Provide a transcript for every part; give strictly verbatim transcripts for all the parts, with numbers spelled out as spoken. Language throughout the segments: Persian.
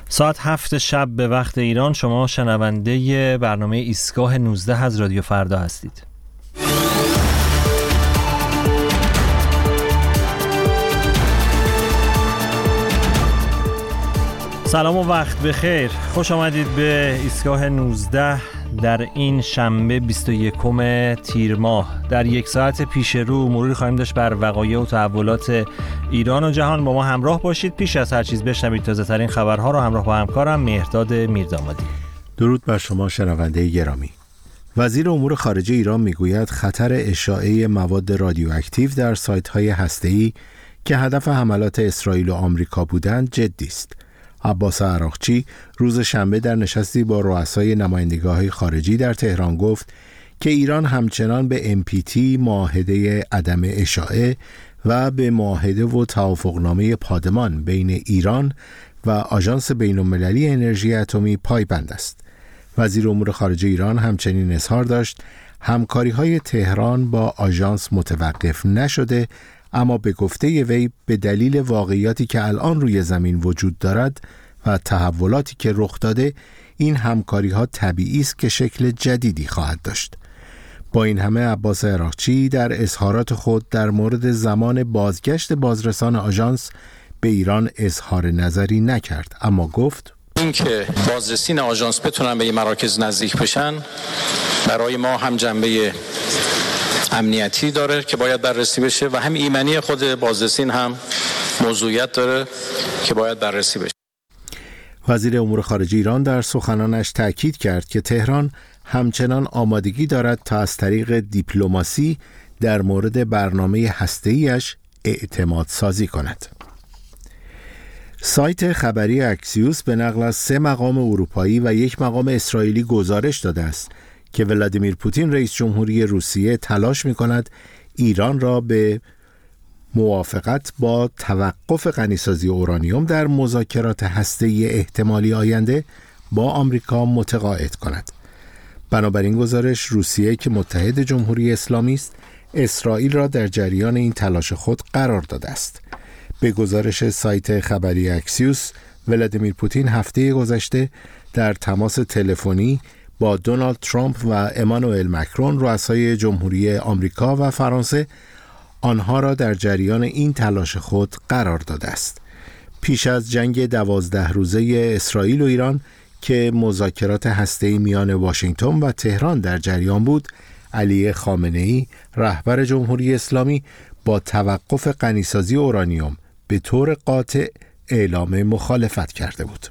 ساعت هفت شب به وقت ایران شما شنونده برنامه ایستگاه نوزده از رادیو فردا هستید. سلام و وقت بخیر. خوش آمدید به ایستگاه نوزده در این شنبه بیست و یکم تیر ماه. در یک ساعت پیش رو مروری خواهیم داشت بر وقایع و تحولات ایران و جهان. با ما همراه باشید. پیش از هر چیز بشنوید تازه ترین خبرها رو همراه با همکارم مهرداد میردامادی. درود بر شما شنونده گرامی. وزیر امور خارجه ایران میگوید خطر اشاعه مواد رادیواکتیو در سایت‌های هسته‌ای که هدف حملات اسرائیل و آمریکا بودند جدی است. عباس عراقچی روز شنبه در نشستی با رؤسای نمایندگی‌های خارجی در تهران گفت که ایران همچنان به ام پی تی معاهده عدم اشاعه و به معاهده و توافقنامه پادمان بین ایران و آژانس بین‌المللی انرژی اتمی پایبند است. وزیر امور خارجه ایران همچنین اظهار داشت همکاری‌های تهران با آژانس متوقف نشده، اما به گفته وی به دلیل واقعیاتی که الان روی زمین وجود دارد و تحولاتی که رخ داده این همکاری‌ها طبیعی است که شکل جدیدی خواهد داشت. با این همه عباس عراقچی در اظهارات خود در مورد زمان بازگشت بازرسان آژانس به ایران اظهار نظری نکرد، اما گفت این که بازرسین آژانس بتونن به این مراکز نزدیک بشن برای ما هم جنبه امنیتی داره که باید بررسی بشه و هم ایمنی خود بازرسین هم موضوعیت داره که باید بررسی بشه. وزیر امور خارجه ایران در سخنانش تأکید کرد که تهران همچنان آمادگی دارد تا از طریق دیپلماسی در مورد برنامه هسته‌ایش اعتماد سازی کند. سایت خبری اکسیوس به نقل از سه مقام اروپایی و یک مقام اسرائیلی گزارش داده است که ولادیمیر پوتین رئیس جمهوری روسیه تلاش می‌کند ایران را به موافقت با توقف غنیسازی اورانیوم در مذاکرات هسته‌ای احتمالی آینده با آمریکا متقاعد کند. بنابراین گزارش روسیه که متحد جمهوری اسلامی است، اسرائیل را در جریان این تلاش خود قرار داده است. به گزارش سایت خبری اکسیوس، ولادیمیر پوتین هفته گذشته در تماس تلفنی با دونالد ترامپ و امانوئل مکرون رؤسای جمهوری آمریکا و فرانسه آنها را در جریان این تلاش خود قرار داده است. پیش از جنگ دوازده روزه اسرائیل و ایران که مذاکرات هسته‌ای میان واشنگتن و تهران در جریان بود، علی خامنه‌ای رهبر جمهوری اسلامی با توقف غنیسازی اورانیوم به طور قاطع اعلام مخالفت کرده بود.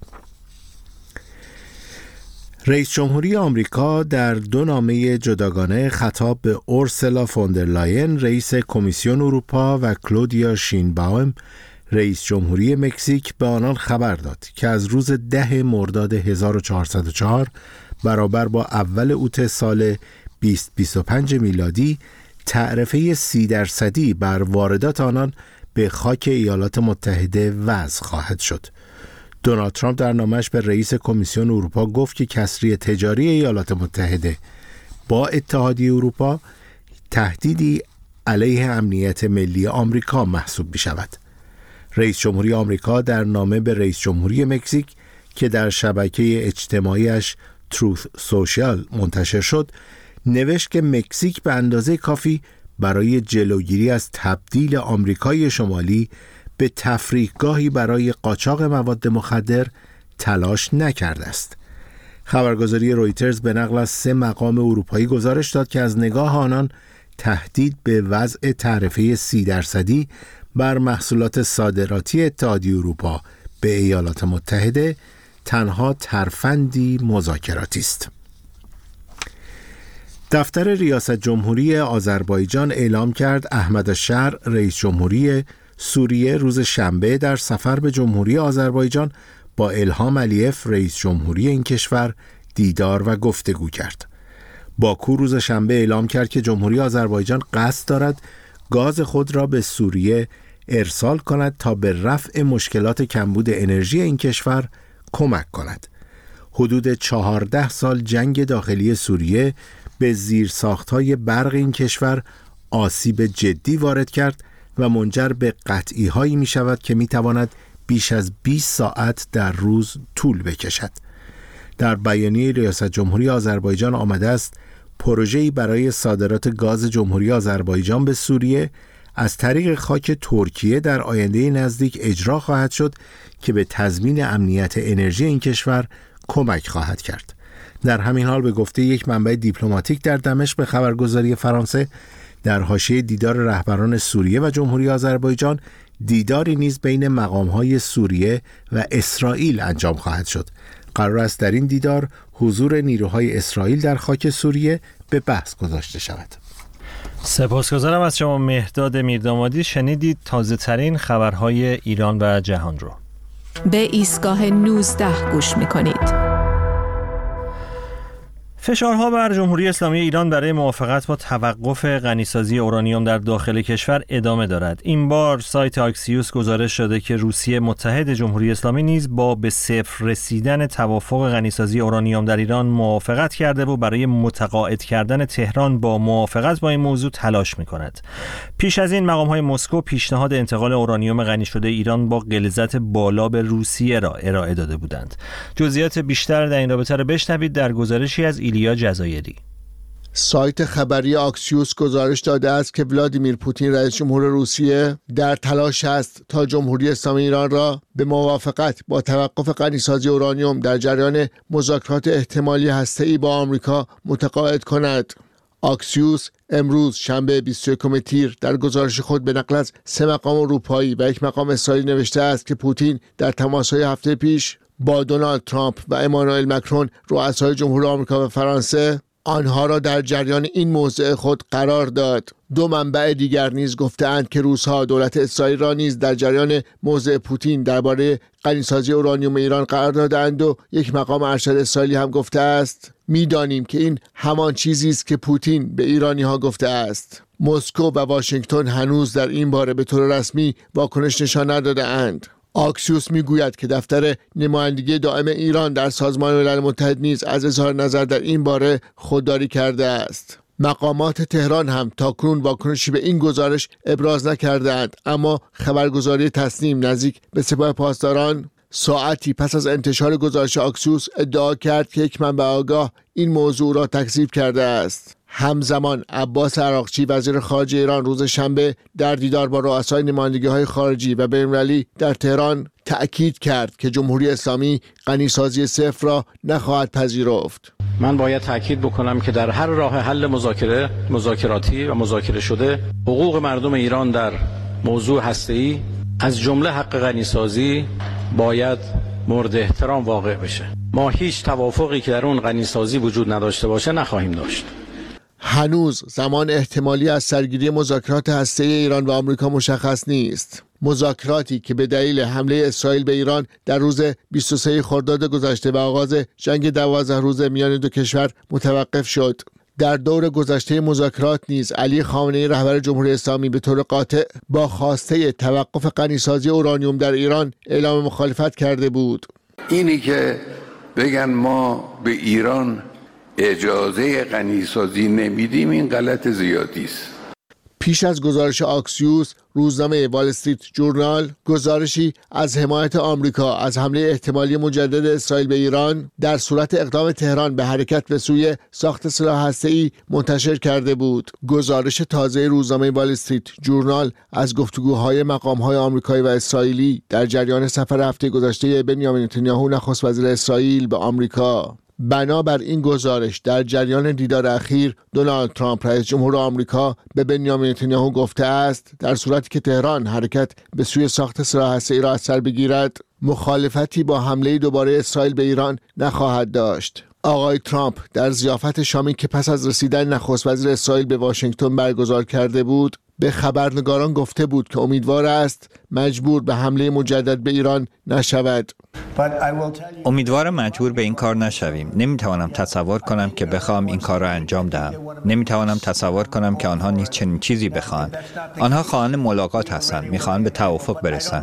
رئیس جمهوری آمریکا در دو نامه جداگانه خطاب به اورسولا فوندرلاین رئیس کمیسیون اروپا و کلودیا شینباوم رئیس جمهوری مکزیک به آنان خبر داد که از روز ده مرداد هزار و چهارصد و چهار برابر با اول اوت سال بیست بیست و پنج میلادی تعرفه سی درصدی بر واردات آنان به خاک ایالات متحده وضع خواهد شد. دونالد ترامپ در نامش به رئیس کمیسیون اروپا گفت که کسری تجاری ایالات متحده با اتحادیه اروپا تهدیدی علیه امنیت ملی آمریکا محسوب می شود. رئیس جمهوری آمریکا در نامه به رئیس جمهوری مکزیک که در شبکه اجتماعیش تروث سوشیال منتشر شد نوشت که مکزیک به اندازه کافی برای جلوگیری از تبدیل آمریکای شمالی به تفریحگاهی برای قاچاق مواد مخدر تلاش نکرده است. خبرگزاری رویترز به نقل از سه مقام اروپایی گزارش داد که از نگاه آنان تهدید به وضع تعرفه سی درصدی بر محصولات صادراتی اتحادیه اروپا به ایالات متحده تنها ترفندی مذاکراتی است. دفتر ریاست جمهوری آذربایجان اعلام کرد احمدالشهر رئیس جمهوری سوریه روز شنبه در سفر به جمهوری آذربایجان با الهام علیف رئیس جمهوری این کشور دیدار و گفتگو کرد. باکو روز شنبه اعلام کرد که جمهوری آذربایجان قصد دارد گاز خود را به سوریه ارسال کند تا به رفع مشکلات کمبود انرژی این کشور کمک کند. حدود چهارده سال جنگ داخلی سوریه به زیرساخت‌های برق این کشور آسیب جدی وارد کرد و منجر به قطعی‌هایی می‌شود که می‌تواند بیش از بیست ساعت در روز طول بکشد. در بیانیه ریاست جمهوری آذربایجان آمده است پروژه‌ای برای صادرات گاز جمهوری آذربایجان به سوریه از طریق خاک ترکیه در آینده نزدیک اجرا خواهد شد که به تضمین امنیت انرژی این کشور کمک خواهد کرد. در همین حال به گفته یک منبع دیپلماتیک در دمشق به خبرگزاری فرانسه، در حاشیه دیدار رهبران سوریه و جمهوری آذربایجان دیداری نیز بین مقام‌های سوریه و اسرائیل انجام خواهد شد. قرار است در این دیدار حضور نیروهای اسرائیل در خاک سوریه به بحث گذاشته شود. سپاسگزارم از شما مهداد میردامادی. شنیدید تازه ترین خبرهای ایران و جهان رو. به ایستگاه نوزده گوش میکنید. فشارها بر جمهوری اسلامی ایران برای موافقت با توقف غنیسازی اورانیوم در داخل کشور ادامه دارد. این بار سایت آکسیوس گزارش داده که روسیه متحد جمهوری اسلامی نیز با به صفر رسیدن توافق غنیسازی اورانیوم در ایران موافقت کرده و برای متقاعد کردن تهران با موافقت با این موضوع تلاش می‌کند. پیش از این مقام‌های مسکو پیشنهاد انتقال اورانیوم غنی شده ایران با غلظت بالا به روسیه را ارائه داده بودند. جزئیات بیشتر در این رابطه را بشنوید در گزارشی از ایلیا جزایری. سایت خبری آکسیوس گزارش داده است که ولادیمیر پوتین رئیس جمهور روسیه در تلاش است تا جمهوری اسلامی ایران را به موافقت با توقف غنیسازی اورانیوم در جریان مذاکرات احتمالی هسته‌ای با آمریکا متقاعد کند. آکسیوس امروز شنبه بیست و یکم تیر در گزارش خود به نقل از سه مقام اروپایی و یک مقام اسرائیلی نوشته است که پوتین در تماس‌های هفته پیش با دونالد ترامپ و امانوئل مکرون رؤسای جمهور آمریکا و فرانسه آنها را در جریان این موضع خود قرار داد. دو منبع دیگر نیز گفته‌اند که روس‌ها دولت اسرائیل را نیز در جریان موضع پوتین درباره غنیسازی اورانیوم ایران قرار دادند و یک مقام ارشد اسرائیلی هم گفته است می‌دانیم که این همان چیزی است که پوتین به ایرانی‌ها گفته است. مسکو و واشنگتن هنوز در این باره به طور رسمی واکنش نشان نداده‌اند. آکسیوس میگوید که دفتر نمایندگی دائم ایران در سازمان ملل متحد نیز از اظهار نظر در این باره خودداری کرده است. مقامات تهران هم تاکنون واکنشی به این گزارش ابراز نکردند، اما خبرگزاری تسنیم نزدیک به سپاه پاسداران ساعتی پس از انتشار گزارش آکسیوس ادعا کرد که یک منبع آگاه این موضوع را تکذیب کرده است. همزمان عباس عراقچی وزیر خارجه ایران روز شنبه در دیدار با رؤسای نمایندگی‌های خارجی و بین‌المللی در تهران تأکید کرد که جمهوری اسلامی غنیسازی صفر را نخواهد پذیرفت. من باید تأکید بکنم که در هر راه حل مذاکره مذاکراتی و مذاکره شده حقوق مردم ایران در موضوع هسته‌ای از جمله حق غنیسازی باید مورد احترام واقع بشه. ما هیچ توافقی که در اون غنیسازی وجود نداشته باشه نخواهیم داشت. هنوز زمان احتمالی از سرگیری مذاکرات هسته‌ای ایران و آمریکا مشخص نیست. مذاکراتی که به دلیل حمله اسرائیل به ایران در روز بیست و سوم خرداد گذشته و آغاز جنگ دوازده روزه میان دو کشور متوقف شد. در دور گذشته مذاکرات نیز علی خامنه‌ای رهبر جمهوری اسلامی به طور قاطع با خواسته توقف غنیسازی اورانیوم در ایران اعلام مخالفت کرده بود. اینی که بگن ما به ایران اجازه غنیسازی نمیدیم این غلط زیادی است. پیش از گزارش آکسیوس، روزنامه وال استریت جورنال گزارشی از حمایت آمریکا از حمله احتمالی مجدد اسرائیل به ایران در صورت اقدام تهران به حرکت به سوی ساخت سلاح هسته‌ای منتشر کرده بود. گزارش تازه روزنامه وال استریت جورنال از گفتگوهای مقام‌های آمریکایی و اسرائیلی در جریان سفر هفته گذشته بنیامین نتانیاهو نخست وزیر اسرائیل به آمریکا. بنابر این گزارش در جریان دیدار اخیر دونالد ترامپ رئیس جمهور آمریکا به بنیامین نتانیاهو گفته است در صورتی که تهران حرکت به سوی ساخت سلاح هسته‌ای را از سر بگیرد مخالفتی با حمله دوباره اسرائیل به ایران نخواهد داشت. آقای ترامپ در ضیافت شامی که پس از رسیدن نخست وزیر اسرائیل به واشنگتن برگزار کرده بود به خبرنگاران گفته بود که امیدوار است مجبور به حمله مجدد به ایران نشود. امیدوارم مجبور به این کار نشویم. نمیتوانم تصور کنم که بخوام این کار را انجام دهم. نمیتوانم تصور کنم که آنها نیز چنین چیزی بخواهند. آنها خواهان ملاقات هستند، میخواهند به توافق برسند.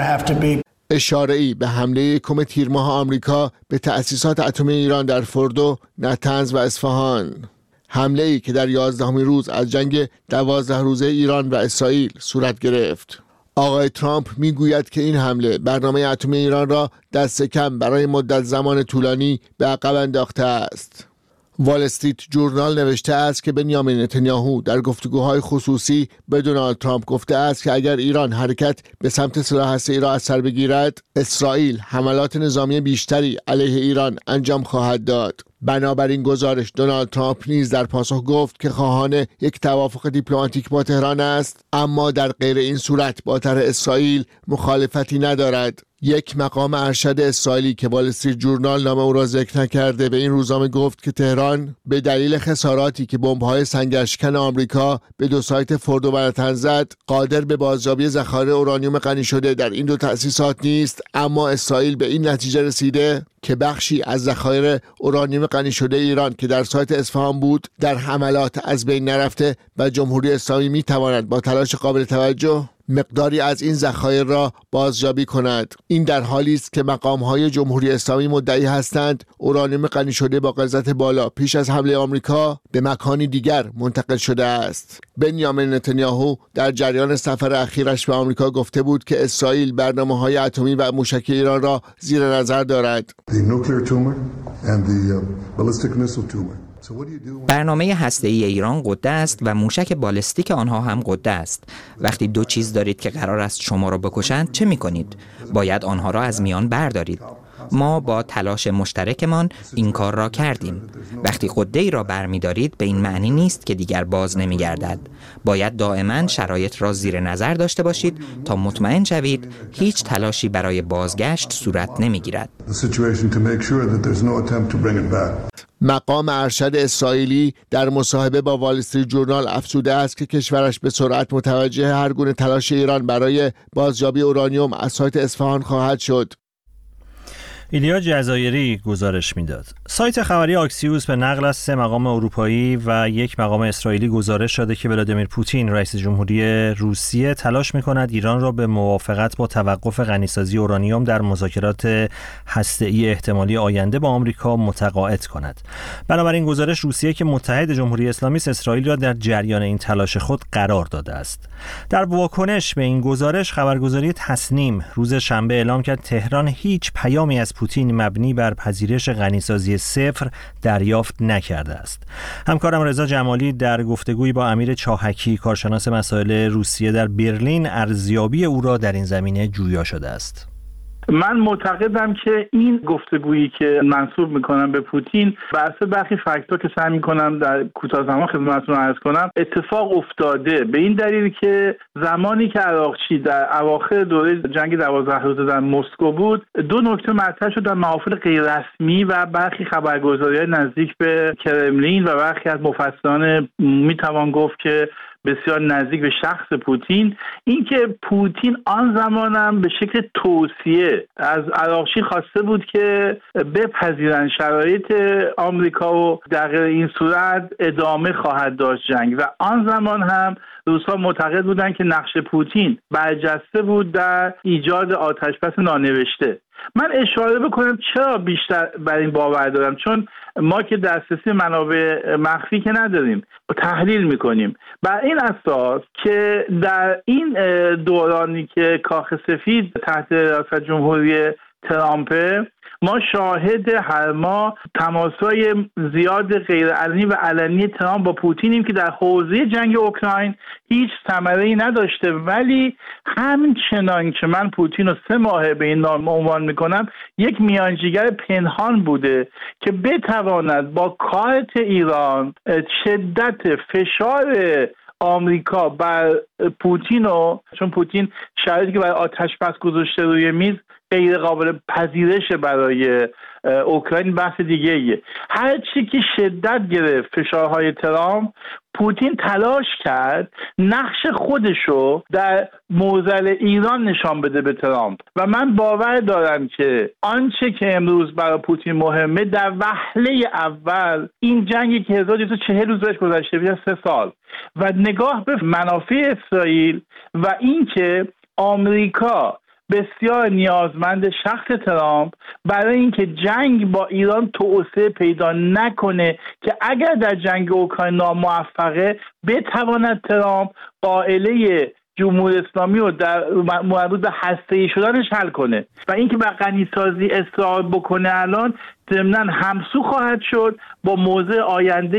اشاره‌ای به حمله یکم تیر ماه آمریکا به تأسیسات اتمی ایران در فردو، نتنز و اصفهان. حمله‌ای که در یازدهمین روز از جنگ دوازده روزه ایران و اسرائیل صورت گرفت. آقای ترامپ میگوید که این حمله برنامه اتمی ایران را دست کم برای مدت زمان طولانی به عقب انداخته است. وال استریت جورنال نوشته است که بنیامین نتانیاهو در گفتگوهای خصوصی به دونالد ترامپ گفته است که اگر ایران حرکت به سمت سلاح هسته‌ای را از سر بگیرد، اسرائیل حملات نظامی بیشتری علیه ایران انجام خواهد داد. بنابراین گزارش دونالد ترامپ نیز در پاسخ گفت که خواهان یک توافق دیپلماتیک با تهران است، اما در غیر این صورت با طرح اسرائیل مخالفتی ندارد. یک مقام ارشد اسرائیلی که وال استریت جورنال نام او را ذکر نکرده به این روزنامه گفت که تهران به دلیل خساراتی که بمب‌های سنگرشکن آمریکا به دو سایت فورد و منحتن زد قادر به بازیابی ذخایر اورانیوم غنی شده در این دو تأسیسات نیست، اما اسرائیل به این نتیجه رسیده که بخشی از ذخایر اورانیوم غنی شده ایران که در سایت اصفهان بود در حملات از بین نرفته و جمهوری اسلامی می‌تواند با تلاش قابل توجه مقداری از این ذخایر را بازیابی کند. این در حالی است که مقام‌های جمهوری اسلامی مدعی هستند اورانیوم غنی شده با غلظت بالا پیش از حمله آمریکا به مکانی دیگر منتقل شده است. بنیامین نتانیاهو در جریان سفر اخیرش به آمریکا گفته بود که اسرائیل برنامه‌های اتمی و موشکی ایران را زیر نظر دارد. برنامه هسته‌ای ایران غده است و موشک بالستیک آنها هم غده است. وقتی دو چیز دارید که قرار است شما را بکشند چه می‌کنید؟ باید آنها را از میان بردارید. ما با تلاش مشترکمان این کار را کردیم. وقتی غده‌ای را برمی‌دارید به این معنی نیست که دیگر باز نمی‌گردد. باید دائما شرایط را زیر نظر داشته باشید تا مطمئن شوید هیچ تلاشی برای بازگشت صورت نمی‌گیرد. مقام ارشد اسرائیلی در مصاحبه با وال استریت جورنال افزوده است که کشورش به سرعت متوجه هر گونه تلاش ایران برای بازیابی اورانیوم از سایت اصفهان خواهد شد. ایلیا جزایری گزارش میداد. سایت خبری آکسیوس به نقل از سه مقام اروپایی و یک مقام اسرائیلی گزارش داده که ولادیمیر پوتین رئیس جمهوری روسیه تلاش می‌کند ایران را به موافقت با توقف غنیسازی اورانیوم در مذاکرات هسته‌ای احتمالی آینده با آمریکا متقاعد کند. بنابراین گزارش روسیه که متحد جمهوری اسلامی است اسرائیل را در جریان این تلاش خود قرار داده است. در واکنش به این گزارش خبرگزاری تصنیم روز شنبه اعلام کرد تهران هیچ پیامی از پوتین مبنی بر پذیرش غنیسازی صفر دریافت نکرده است. همکارم رضا جمالی در گفتگویی با امیر چاهکی کارشناس مسائل روسیه در برلین ارزیابی او را در این زمینه جویا شده است. من معتقدم که این گفتگویی که منسوب میکنم به پوتین بر اساس برخی فاکتور که سعی میکنم در کوتاه زمان خدمتتون عرض کنم اتفاق افتاده، به این دلیل که زمانی که عراقچی در اواخر دوره جنگ دوازده روزه در مسکو بود دو نکته مطرح شد در محافل غیررسمی و برخی خبرگزاری‌های نزدیک به کرملین و برخی از مفسران میتوان گفت که بسیار نزدیک به شخص پوتین، اینکه پوتین آن زمانم به شکل توصیه از عراقچی خواسته بود که بپذیرن شرایط آمریکا و در این صورت ادامه خواهد داشت جنگ و آن زمان هم روس‌ها معتقد بودند که نقش پوتین برجسته بود در ایجاد آتش‌بس نانوشته. من اشاره بکنم چرا بیشتر بر این باور دارم، چون ما که دسترسی منابع مخفی که نداریم و تحلیل میکنیم بر این اساس که در این دورانی که کاخ سفید تحت ریاست جمهوری ترامپ ما شاهد هر ماه تماس‌های زیاد غیرعلنی و علنی ترامپ با پوتینیم که در حوزه جنگ اوکراین هیچ ثمره‌ای نداشته، ولی همچنان که من پوتین رو سه ماه به این نام عنوان میکنم یک میانجیگر پنهان بوده که بتواند با کارت ایران شدت فشار آمریکا بر پوتین و چون پوتین شرایطی که برای آتش بس گذاشته روی میز غیر قابل پذیرش برای اوکراین بحث دیگه ایه. هر چی که شدت گرفت فشارهای ترامپ، پوتین تلاش کرد نقش خودشو در معضل ایران نشان بده به ترامپ و من باور دارم که آنچه که امروز برای پوتین مهمه در وهله اول این جنگی که هزار و دویست و چهل روز بهش گذشته بیاد سه سال و نگاه به منافع اسرائیل و اینکه آمریکا بسیار نیازمند شخص ترامپ برای اینکه جنگ با ایران توسعه پیدا نکنه که اگر در جنگ اوکراین ناموفقه بتواند ترامپ قائله جمهوری اسلامی رو در مربوط به هسته‌ای شدنش حل کنه و اینکه به غنیسازی اصرار بکنه الان ضمناً همسو خواهد شد با موضع آینده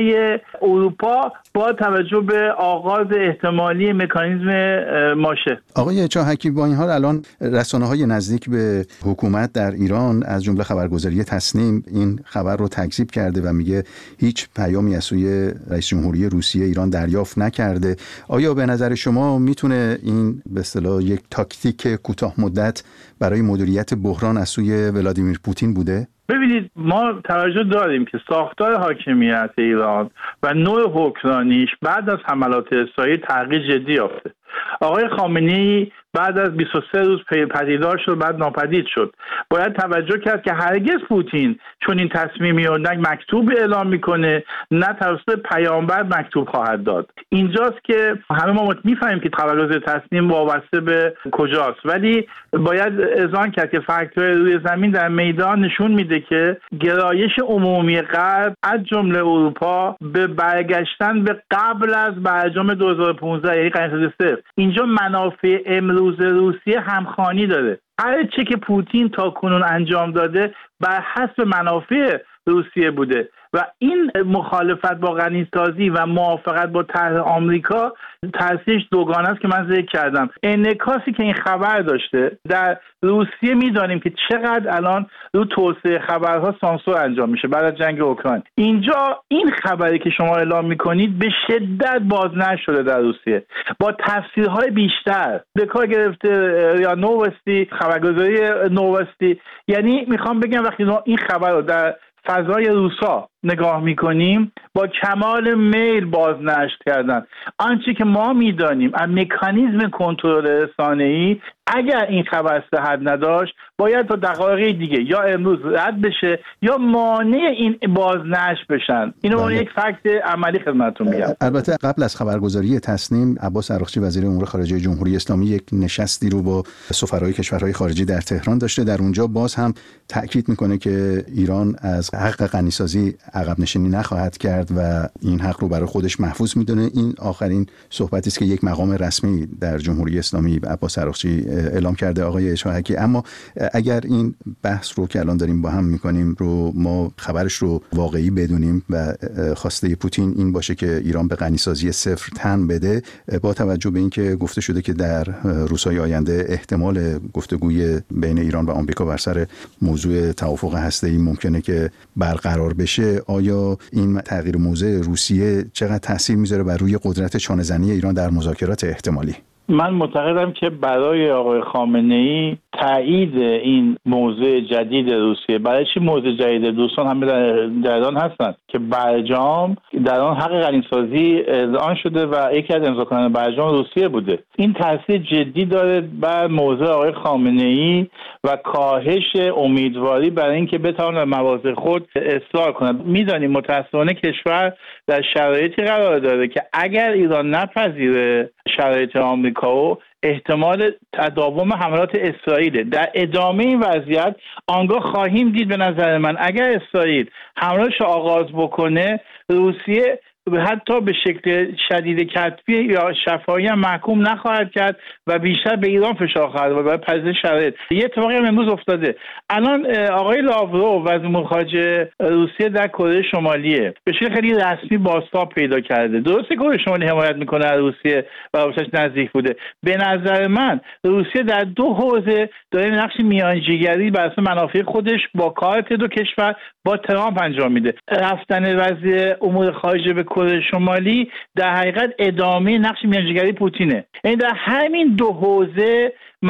اروپا با توجه به آغاز احتمالی مکانیزم ماشه. آقای چاهکی، با این حال الان رسانه‌های نزدیک به حکومت در ایران از جمله خبرگزاری تصنیم این خبر رو تکذیب کرده و میگه هیچ پیامی از سوی رئیس جمهوری روسیه ایران دریافت نکرده. آیا به نظر شما میتونه این به اصطلاح یک تاکتیک کوتاه مدت برای مدیریت بحران از سوی ولادیمیر پوتین بوده؟ ببینید، ما توجه داریم که ساختار حاکمیت ایران و نوع حکمرانیش بعد از حملات اسرائیل تغییر جدی یافته. آقای خامنه‌ای بعد از بیست و سه روز پدیدار شد، بعد ناپدید شد. باید توجه کرد که هرگز پوتین چون این تصمیمی رو نه مکتوب اعلام میکنه نه توسط پیامبر مکتوب خواهد داد. اینجاست که همه ما میفهمیم که خبرگزاری تصنیم وابسته به کجاست، ولی باید اذعان کرد که فکت‌های روی زمین در میدان نشون میده که گرایش عمومی غرب از جمله اروپا به برگشتن به قبل از برجام دو هزار و پانزده یعنی غنیسازی صفر. اینجا منافع امروز روسیه همخوانی داره. هر چه که پوتین تا کنون انجام داده بر حسب منافع روسیه بوده و این مخالفت با غنیسازی و موافقت با طرح آمریکا تاثیرش دوگانه است که من ذکر کردم. انعکاسی که این خبر داشته در روسیه میدانیم که چقدر الان رو توسعه خبرها سانسور انجام میشه بعد از جنگ اوکراین. اینجا این خبری که شما اعلام میکنید به شدت بازنشر شده در روسیه با تفسیرهای بیشتر به کار گرفته یا نووستی، خبرگزاری نووستی. یعنی میخوام بگم وقتی این خبر رو در فضای روسا نگاه میکنیم با کمال میل بازنشر کردن. آنچه که ما میدانیم از مکانیزم کنترل رسانه‌ای اگر این خبر صحت نداشت باید تا دقایق دیگه یا امروز رد بشه یا مانع این بازنشر بشن. اینو با یک فکت عملی خدمتتون میگم. البته قبل از خبرگزاری تصنیم عباس عراقچی وزیر امور خارجه جمهوری اسلامی یک نشستی رو با سفرای کشورهای خارجی در تهران داشته. در اونجا باز هم تاکید میکنه که ایران از حق غنیسازی عقب نشینی نخواهد کرد و این حق رو برای خودش محفوظ میدونه. این آخرین صحبتی است که یک مقام رسمی در جمهوری اسلامی عباس عراقچی اعلام کرده. آقای چاهکی، اما اگر این بحث رو که الان داریم با هم میکنیم رو ما خبرش رو واقعی بدونیم و خواسته پوتین این باشه که ایران به غنیسازی صفر تن بده، با توجه به اینکه گفته شده که در روزهای آینده احتمال گفتگوی بین ایران و آمریکا بر سر موضوع توافق هسته‌ای ممکنه که برقرار بشه، آیا این تغییر موضع روسیه چقدر تاثیر میذاره بر روی قدرت چانه‌زنی ایران در مذاکرات احتمالی؟ من معتقدم که برای آقای خامنه‌ای تایید این موضوع جدید روسیه، برای چی موضوع جدید؟ دوستان همه در ایران هستن که برجام در آن حق غنیسازی اذعان شده و یکی از امضاکنان برجام روسیه بوده. این تاثیر جدی داره بر موضوع آقای خامنه‌ای و کاهش امیدواری برای اینکه بتواند مواضع خود اصلاح کند. میدانیم متأسفانه کشور در شرایطی قرار داره که اگر ایران نپذیره شرایط آمریکا و احتمال تداوم حملات اسرائیل در ادامه این وضعیت آنگاه خواهیم دید. به نظر من اگر اسرائیل حملاتش آغاز بکنه روسیه حتی به شکل شدید کتبی یا شفاهی هم محکوم نخواهد کرد و بیشتر به ایران فشار خواهد آورد برای پذیرش شرایط. یه اتفاقی هم امروز افتاده. الان آقای لاورو وزیر امور خارجه روسیه در کره شمالیه به شکل خیلی رسمی بازتاب پیدا کرده. درسته کره شمالی حمایت میکنه از روسیه و روسیه نزدیک بوده. به نظر من روسیه در دو حوزه داره نقش میانجیگری بر اساس منافع خودش با کارت دو کشور با ترامپ انجام میده. رفتن وزیر امور خارجه به کره شمالی در حقیقت ادامه نقش میانجیگری پوتینه. یعنی در همین دو حوزه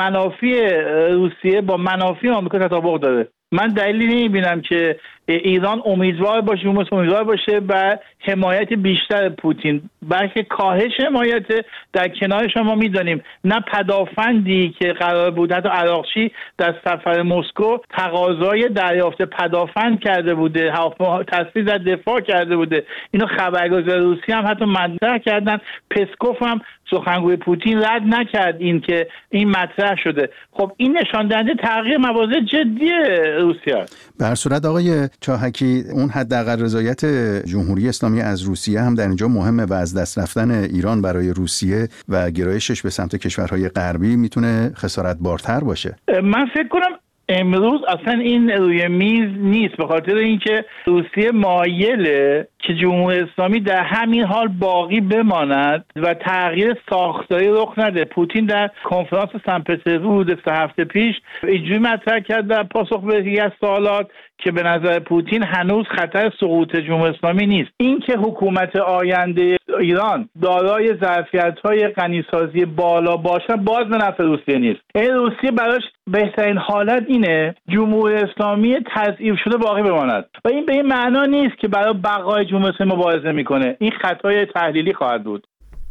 منافع روسیه با منافع آمریکا تطابق داره. من دلیلی نمیبینم که ایران امیدوار باشه روس امیدوار باشه و حمایت بیشتر پوتین، بلکه کاهش حمایت. در کنارش ما میدانیم نه پدافندی که قرار بود، حتی عراقچی در سفر مسکو تقاضای دریافت پدافند کرده بوده، تصویر در دفاع کرده بوده. اینو خبرگزاری روسیه هم حتی مطرح کردن. پسکوف هم سخنگوی پوتین رد نکرد این که این مطرح شده. خب این نشان دهنده تغییر مواضع جدی روسیه است. به هر صورت آقای چاهکی، اون حداقل رضایت جمهوری اسلامی از روسیه هم در اینجا مهمه و از از دست رفتن ایران برای روسیه و گرایشش به سمت کشورهای غربی میتونه خسارت بارتر باشه؟ من فکر کنم امروز اصلا این روی میز نیست، به خاطر اینکه روسیه مایله که جمهوری اسلامی در همین حال باقی بماند و تغییر ساختاری رخ نده. پوتین در کنفرانس سن پترزبورگ سه هفته پیش اینجوری مطرح کرد در پاسخ به یکی از سوالات که به نظر پوتین هنوز خطر سقوط جمهوری اسلامی نیست. این که حکومت آینده ایران دارای ظرفیت‌های غنیسازی بالا باشه باز به نفع روسیه نیست. این روسیه براش بهترین حالت اینه جمهوری اسلامی تضعیف شده باقی بماند و این به این معنا نیست که برای بقای جمهوری اسلامی مبارزه میکنه. این خطای تحلیلی خواهد بود.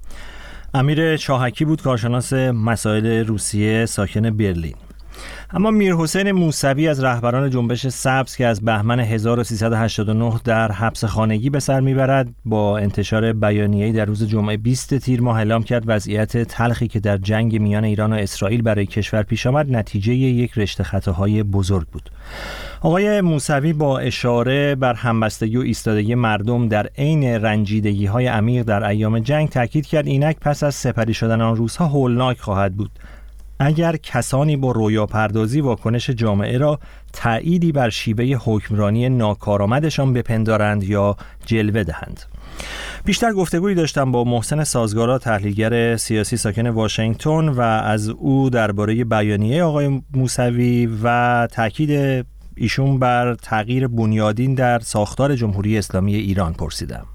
امیر چاهکی بود، کارشناس مسائل روسیه ساکن برلین. اما میرحسین موسوی از رهبران جنبش سبز که از بهمن هزار و سیصد و هشتاد و نه در حبس خانگی به سر میبرد، با انتشار بیانیه‌ای در روز جمعه بیست تیر ماه اعلام کرد وضعیت تلخی که در جنگ میان ایران و اسرائیل برای کشور پیش آمد نتیجه یک رشته خطاهای بزرگ بود. آقای موسوی با اشاره بر همبستگی و ایستادگی مردم در عین رنجیدگی‌های عمیق در ایام جنگ تاکید کرد اینک پس از سپری شدن آن روزها هولناک خواهد بود اگر کسانی با رویا پردازی واکنش جامعه را تأییدی بر شیوه حکمرانی ناکارآمدشان بپندارند یا جلوه دهند. بیشتر گفتگویی داشتم با محسن سازگارا، تحلیلگر سیاسی ساکن واشنگتن، و از او درباره بیانیه آقای موسوی و تاکید ایشون بر تغییر بنیادین در ساختار جمهوری اسلامی ایران پرسیدم.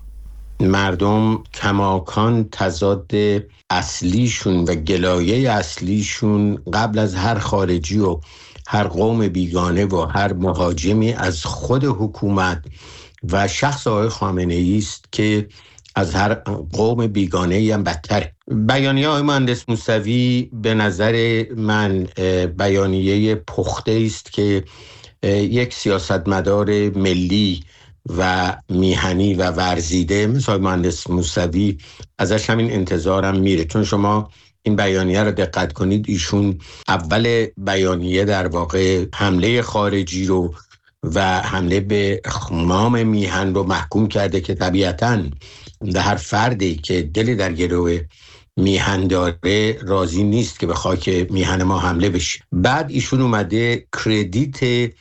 مردم کماکان تضاد اصلیشون و گلایه اصلیشون قبل از هر خارجی و هر قوم بیگانه و هر مهاجمی از خود حکومت و شخص آقای خامنه‌ای است که از هر قوم بیگانه‌ای هم بدتر. بیانیه آقای مهندس موسوی به نظر من بیانیه پخته است که یک سیاستمدار ملی و میهنی و ورزیده مثل مهندس موسوی ازش همین انتظارم میره، چون شما این بیانیه رو دقت کنید، ایشون اول بیانیه در واقع حمله خارجی رو و حمله به خمام میهن رو محکوم کرده که طبیعتاً در هر فردی که دلی در گروه میهن داره راضی نیست که به خاک میهن ما حمله بشه. بعد ایشون اومده کردیت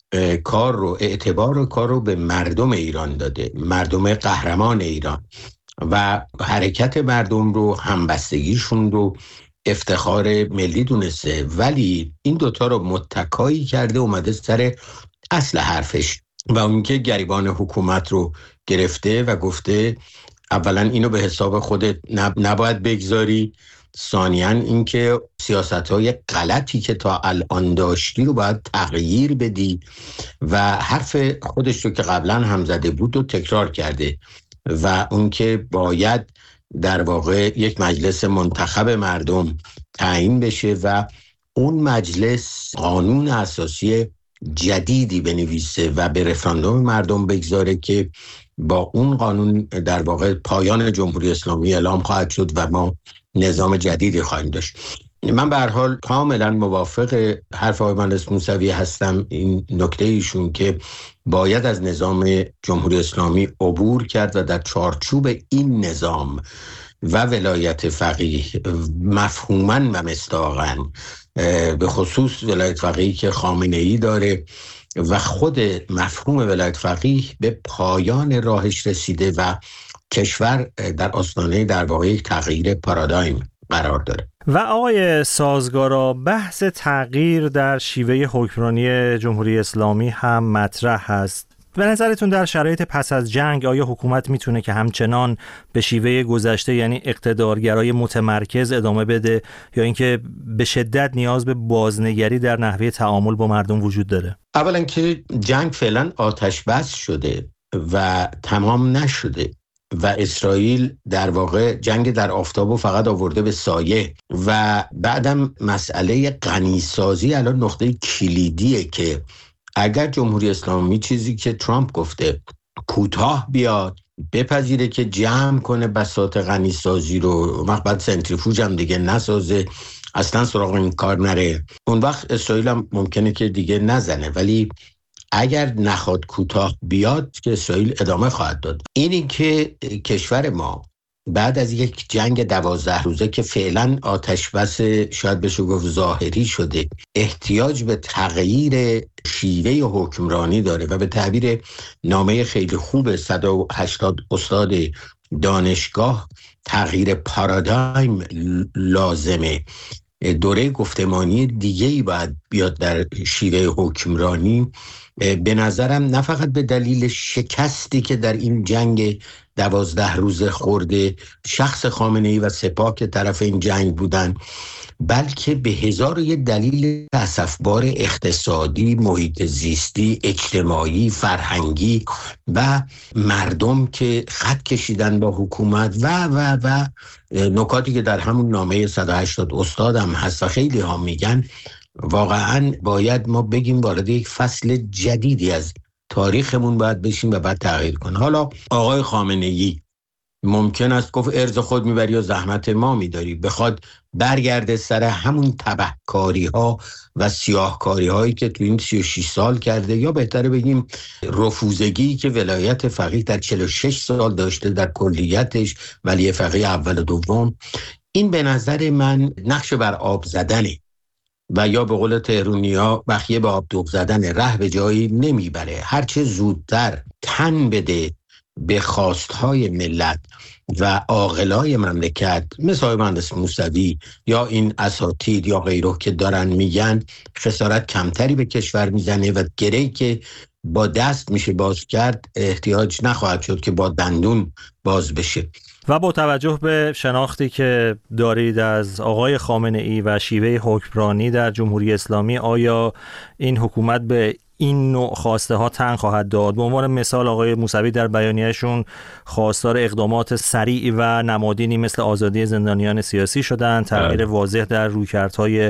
کار رو، اعتبار و کار رو به مردم ایران داده، مردم قهرمان ایران، و حرکت مردم رو، همبستگیشون رو افتخار ملی دونسته، ولی این دوتا رو متکایی کرده اومده سر اصل حرفش و اون که گریبان حکومت رو گرفته و گفته اولا اینو به حساب خودت نباید بگذاری، ثانیاً اینکه سیاست‌های غلطی که تا الان داشتی رو باید تغییر بدی و حرف خودش رو که قبلا هم زده بود و تکرار کرده و اون که باید در واقع یک مجلس منتخب مردم تعیین بشه و اون مجلس قانون اساسی جدیدی بنویسه و به رفراندوم مردم بگذاره که با اون قانون در واقع پایان جمهوری اسلامی اعلام خواهد شد و ما نظام جدیدی خواهیم داشت. من به هر حال کاملا موافق حرف آقای مهندس موسوی هستم، این نکته ایشون که باید از نظام جمهوری اسلامی عبور کرد و در چارچوب این نظام و ولایت فقیه مفهوماً و مصداقاً، به خصوص ولایت فقیه که خامنه‌ای داره و خود مفهوم ولایت فقیه به پایان راهش رسیده و کشور در آستانه در واقع یک تغییر پارادایم قرار داره. و آقای سازگارا، بحث تغییر در شیوه حکمرانی جمهوری اسلامی هم مطرح هست. به نظرتون در شرایط پس از جنگ آیا حکومت میتونه که همچنان به شیوه گذشته یعنی اقتدارگرای متمرکز ادامه بده یا اینکه به شدت نیاز به بازنگری در نحوه تعامل با مردم وجود داره؟ اولا که جنگ فعلا آتش بس شده و تمام نشده و اسرائیل در واقع جنگ در آفتاب و فقط آورده به سایه و بعدم مسئله غنیسازی الان نقطه کلیدیه که اگر جمهوری اسلامی چیزی که ترامپ گفته کوتاه بیاد، بپذیره که جمع کنه بساط غنیسازی رو، بعد سنتریفوژ هم دیگه نسازه، اصلا سراغ این کار نره، اون وقت اسرائیل هم ممکنه که دیگه نزنه، ولی اگر نخواد کوتاه بیاد که اسرائیل ادامه خواهد داد. اینی که کشور ما بعد از یک جنگ دوازده روزه که فعلا آتش بس شاید بشه گفت ظاهری شده، احتیاج به تغییر شیوه حکمرانی داره و به تعبیر نامه خیلی خوب صد و هشتاد استاد دانشگاه تغییر پارادایم لازمه. دوره گفتمانی دیگه‌ای باید بیاد در شیوه حکمرانی. به نظرم نه فقط به دلیل شکستی که در این جنگ دوازده روزه خورده شخص خامنه‌ای و سپاه که طرف این جنگ بودن، بلکه به هزار و یک دلیل اسفبار اقتصادی، محیط زیستی، اجتماعی، فرهنگی و مردم که خط کشیدن با حکومت و و و نکاتی که در همون نامه صد و هشتاد استادم هست و خیلی ها میگن. واقعا باید ما بگیم وارد یک فصل جدیدی از تاریخمون باید بشیم و بعد تغییر کنه. حالا آقای خامنه‌ای ممکن است گفت ارز خود میبری یا زحمت ما میداری، بخواد برگرده سر همون تبهکاری ها و سیاهکاری هایی که تو این سی و شش سال کرده، یا بهتره بگیم رفوزگی که ولایت فقیه در چهل و شش سال داشته در کلیتش، ولی فقیه اول و دوم. این به نظر من نقش بر آب زدنه و یا به قول تهرونیا بخیه به آب دوغ زدن، ره به جایی نمیبره. هرچه زودتر تن بده به خواستهای ملت و عاقلای مملکت مثل آقای مهندس موسوی یا این اساتید یا غیره که دارن میگن، خسارت کمتری به کشور میزنه و گره‌ای که با دست میشه باز کرد احتیاج نخواهد شد که با دندون باز بشه. و با توجه به شناختی که دارید از آقای خامنه‌ای و شیوه حکمرانی در جمهوری اسلامی، آیا این حکومت به این نوع خواسته ها تن خواهد داد؟ به عنوان مثال آقای موسوی در بیانیه‌شون خواستار اقدامات سریع و نمادینی مثل آزادی زندانیان سیاسی شدن، تغییر واضح در رویکردهای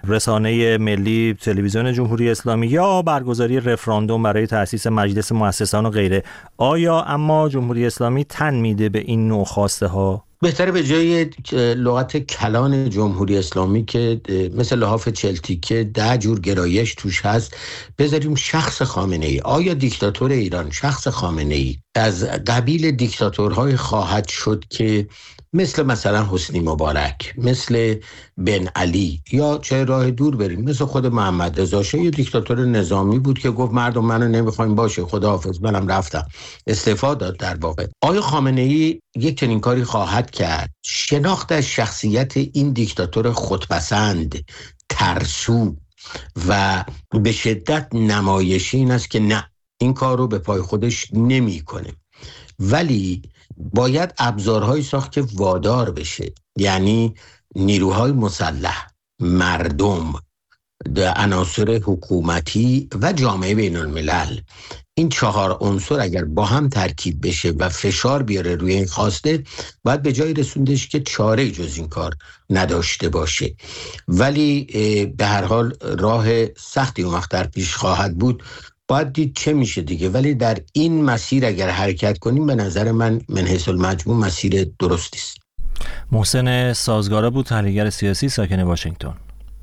رسانه ملی تلویزیون جمهوری اسلامی یا برگزاری رفراندوم برای تأسیس مجلس مؤسسان و غیره. آیا اما جمهوری اسلامی تن میده به این نوع خواسته ها؟ بهتره به جای لغت کلان جمهوری اسلامی که مثل لحاف چلتی که ده جور گرایش توش هست بذاریم شخص خامنه‌ای. آیا دیکتاتور ایران شخص خامنه‌ای از قبیل دیکتاتورهای خواهد شد که مثل مثلا حسنی مبارک، مثل بن علی، یا چه راه دور بریم مثل خود محمد رضا شاه، یه دیکتاتور نظامی بود که گفت مردم منو نمیخوایم، باشه خداحافظ منم رفتم، استعفا داد در واقع. آیا خامنه‌ای یک چنین کاری خواهد کرد؟ شناخت از شخصیت این دیکتاتور خودپسند، ترسو و به شدت نمایشی این است که نه، این کار رو به پای خودش نمی کنه. ولی باید ابزارهایی ساخت که وادار بشه، یعنی نیروهای مسلح، مردم، عناصر حکومتی و جامعه بین الملل. این چهار عنصر اگر با هم ترکیب بشه و فشار بیاره روی این خواسته، باید به جای رسوندش که چاره جز این کار نداشته باشه. ولی به هر حال راه سختی اون وقت در پیش خواهد بود، باید دید چه میشه دیگه. ولی در این مسیر اگر حرکت کنیم به نظر من من حیث المجموع مسیر درستی است. محسن سازگاره بود، تحلیلگر سیاسی ساکن واشنگتن.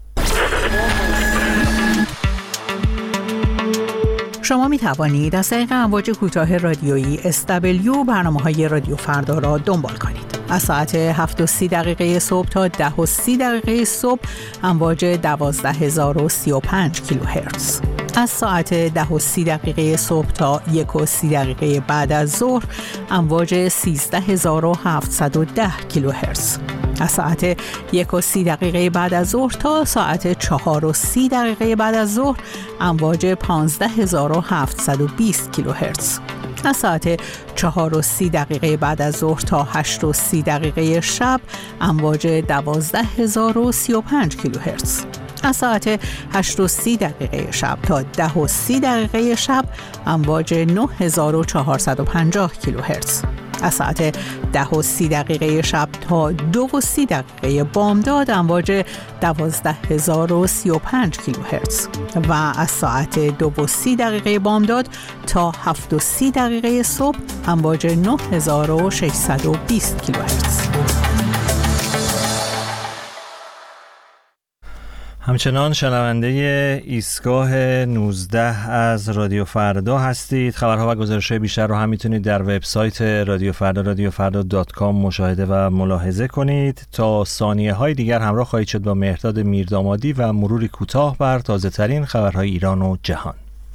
شما می توانید از طریق امواج کوتاه رادیویی اس دبلیو برنامه‌های رادیو فردا را دنبال کنید. از ساعت هفت و سی دقیقه صبح تا ده و سی دقیقه صبح امواج دوازده هزار و سی و پنج کیلوهرتز. از ساعت ده و سی دقیقه صبح تا یک و سی دقیقه بعد از ظهر امواج سیزده هزار و هفتصد و ده کیلوهرتز. از ساعت یک و سی دقیقه بعد از ظهر تا ساعت چهار و سی دقیقه بعد از ظهر امواج پانزده هزار و هفتصد و بیست کیلوهرتز. از ساعت چهار و سی دقیقه بعد از ظهر تا هشت و سی دقیقه شب امواج دوازده هزار و سی و پنج کیلوهرتز. از ساعت هشت و سی دقیقه شب تا ده و سی دقیقه شب امواج نه هزار و چهارصد و پنجاه کیلوهرتز. از ساعت ده و سی دقیقه شب تا دو و سی دقیقه بامداد امواج دوازده هزار و سی و پنج کیلوهرتز و از ساعت دو و سی دقیقه بامداد تا هفت و سی دقیقه صبح امواج نه هزار و ششصد و بیست کیلوهرتز. همچنان شنونده ایستگاه نوزده از رادیو فردا هستید. خبرها و گزارش‌های بیشتر رو هم میتونید در وبسایت رادیو فردا رادیو فردا دات کام مشاهده و ملاحظه کنید. تا ثانیه های دیگر همراه خواهید شد با مهرداد میردامادی و مروری کوتاه بر تازه ترین خبرهای ایران و جهان.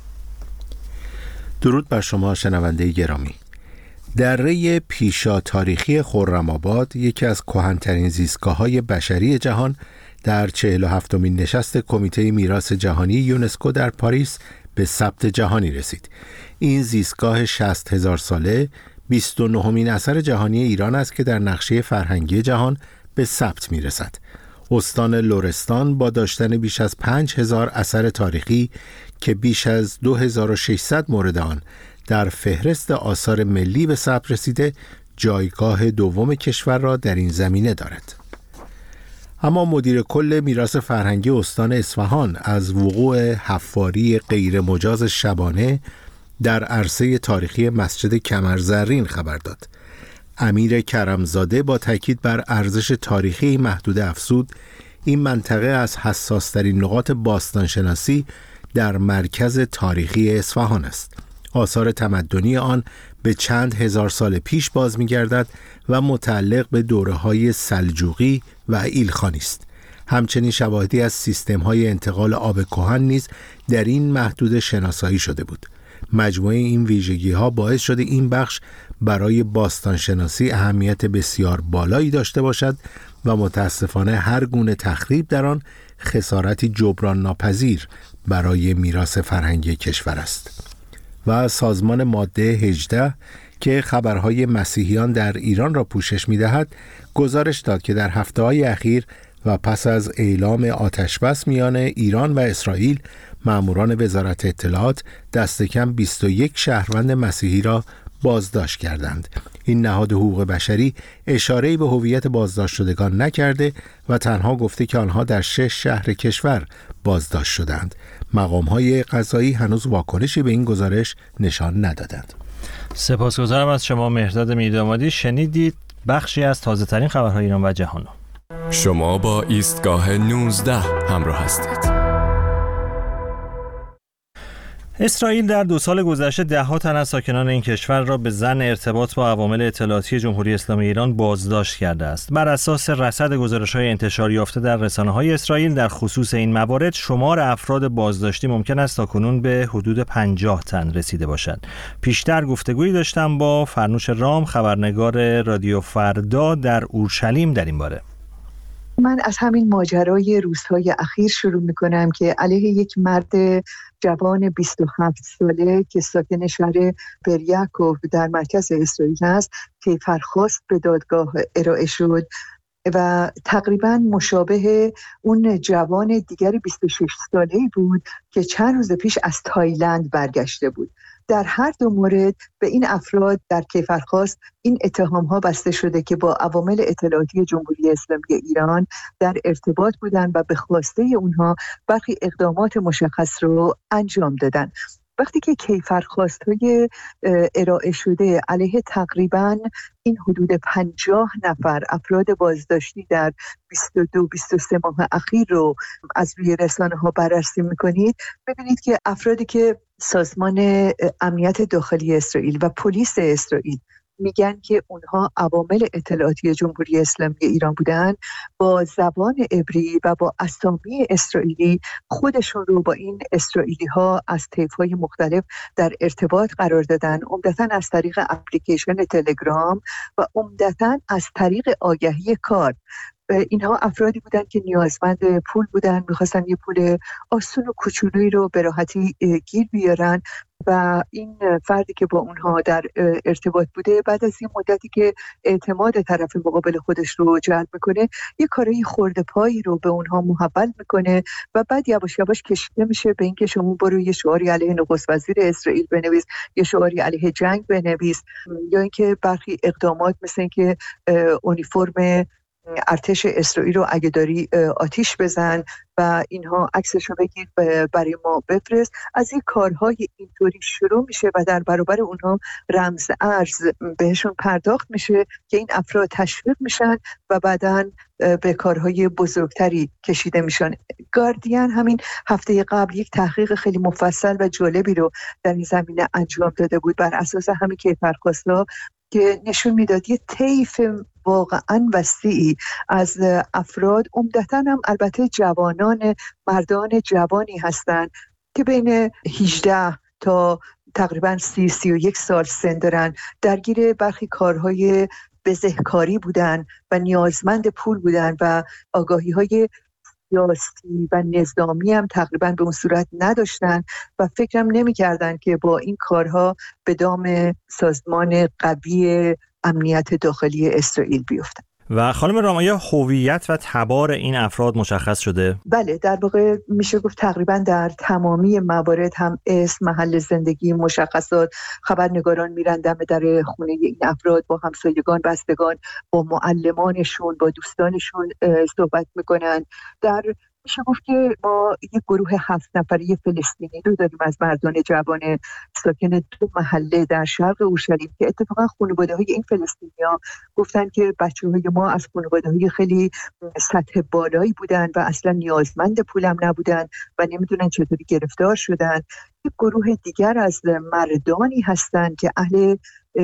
درود بر شما شنونده گرامی. دره پیشا تاریخی خرم‌آباد، یکی از کهن‌ترین زیستگاه‌های بشری جهان، در چهل و هفتمین نشست کمیته میراث جهانی یونسکو در پاریس به ثبت جهانی رسید. این زیستگاه شصت هزار ساله بیست و نهمین اثر جهانی ایران است که در نقشه فرهنگی جهان به ثبت میرسد. استان لرستان با داشتن بیش از پنج هزار اثر تاریخی که بیش از دو هزار و ششصد مورد آن در فهرست آثار ملی به ثبت رسیده، جایگاه دوم کشور را در این زمینه دارد. اما مدیر کل میراث فرهنگی استان اصفهان از وقوع حفاری غیر مجاز شبانه در عرصه تاریخی مسجد کمرزرین خبر داد. امیر کرمزاده با تاکید بر ارزش تاریخی محدوده افزود این منطقه از حساس‌ترین نقاط باستانشناسی در مرکز تاریخی اصفهان است. آثار تمدنی آن به چند هزار سال پیش باز می‌گردد و متعلق به دوره‌های سلجوقی و ایلخانی است. همچنین شواهدی از سیستم‌های انتقال آب کهن نیز در این محدوده شناسایی شده بود. مجموعه این ویژگی‌ها باعث شده این بخش برای باستانشناسی اهمیت بسیار بالایی داشته باشد و متاسفانه هر گونه تخریب در آن خسارتی جبران ناپذیر برای میراث فرهنگی کشور است. و سازمان ماده هجده که خبرهای مسیحیان در ایران را پوشش می‌دهد، گزارش داد که در هفته‌های اخیر و پس از اعلام آتشبس میان ایران و اسرائیل، ماموران وزارت اطلاعات دست کم بیست و یک شهروند مسیحی را بازداشت کردند. این نهاد حقوق بشری اشاره‌ای به هویت بازداشت شدگان نکرده و تنها گفته که آنها در شش شهر کشور بازداشت شدند. مقام‌های قضایی هنوز واکنشی به این گزارش نشان ندادند. سپاسگزارم از شما مهرداد میردامادی. شنیدید بخشی از تازه‌ترین خبرهای ایران و جهان. شما با ایستگاه نوزده همراه هستید. اسرائیل در دو سال گذشته ده‌ها تن از ساکنان این کشور را به ظن ارتباط با عوامل اطلاعاتی جمهوری اسلامی ایران بازداشت کرده است. بر اساس رصد گزارش‌های انتشار یافته در رسانه‌های اسرائیل در خصوص این موارد، شمار افراد بازداشتی ممکن است تاکنون به حدود پنجاه تن رسیده باشد. پیشتر گفتگویی داشتم با فرنوش رام، خبرنگار رادیو فردا در اورشلیم در این باره. من از همین ماجرای روزهای اخیر شروع میکنم که علیه یک مرد جوان بیست و هفت ساله که ساکن شهر بریاکوف در مرکز اسرائیل است کیفرخواست به دادگاه ارائه شد و تقریبا مشابه اون جوان دیگری بیست و شش ساله‌ای بود که چند روز پیش از تایلند برگشته بود. در هر دو مورد به این افراد در کیفرخواست این اتهام‌ها بسته شده که با عوامل اطلاعاتی جمهوری اسلامی ایران در ارتباط بودند و به خواسته اونها برخی اقدامات مشخص رو انجام دادن. وقتی که کیفرخواست‌های ارائه شده علیه تقریباً این حدود پنجاه نفر افراد بازداشتی در بیست و دو بیست و سه ماه اخیر رو از روی رسانه‌ها بررسی می‌کنید، ببینید که افرادی که سازمان امنیت داخلی اسرائیل و پلیس اسرائیل میگن که اونها عوامل اطلاعاتی جمهوری اسلامی ایران بودن، با زبان عبری و با اسامی اسرائیلی خودشون رو با این اسرائیلی ها از طیف‌های مختلف در ارتباط قرار دادن، عمدتاً از طریق اپلیکیشن تلگرام و عمدتاً از طریق آگهی کار. اینها افرادی بودن که نیازمند پول بودن، میخواستن یه پول آسون و کوچولویی رو به راحتی گیر بیارن و این فردی که با اونها در ارتباط بوده بعد از این مدتی که اعتماد طرف مقابل خودش رو جلب میکنه، یه کارایی خورده پایی رو به اونها محول میکنه و بعد یواش یواش کشیده میشه به اینکه شما برو یه شعاری علیه نخست وزیر اسرائیل بنویس، یه شعاری علیه جنگ بنویس، یا اینکه برخی اقدامات مثل اینکه اونیفرم ارتش اسرائیل رو اگه داری آتیش بزن و اینها عکسش رو بگیر برای ما بفرست. از این کارهای اینطوری شروع میشه و در برابر اونها رمز ارز بهشون پرداخت میشه که این افراد تشویق میشن و بعداً به کارهای بزرگتری کشیده میشن. گاردین همین هفته قبل یک تحقیق خیلی مفصل و جالبی رو در این زمینه انجام داده بود بر اساس همین کیفرخواست‌ها که نشون میداد یه طیف واقعا وسیعی از افراد، عمدتاً هم البته جوانان، مردان جوانی هستند که بین هجده تا تقریباً سی سی و یک سال سن دارن، درگیر برخی کارهای بزهکاری بودن و نیازمند پول بودن و آگاهی‌های سیاسی و نظامی هم تقریباً به اون صورت نداشتن و فکرم نمی‌کردن که با این کارها به دام سازمان قوی امنیت داخلی اسرائیل بیفتن. و خانم رام، آیا هویت و تبار این افراد مشخص شده؟ بله، در واقع میشه گفت تقریبا در تمامی موارد هم اسم، محل زندگی، مشخصات، خبرنگاران میرن دم در خونه این افراد، با همسایگان، بستگان، با معلمانشون، با دوستانشون صحبت میکنن. در میشه گفت که ما یک گروه هفت نفری فلسطینی رو داریم از مردان جوان ساکن دو محله در شرق اورشلیم که اتفاقا خانواده‌های این فلسطینی‌ها گفتن که بچه‌های ما از خانواده‌های خیلی سطح بالایی بودن و اصلا نیازمند پولم نبودن و نمیدونن چطوری گرفتار شدن. یک گروه دیگر از مردانی هستند که اهل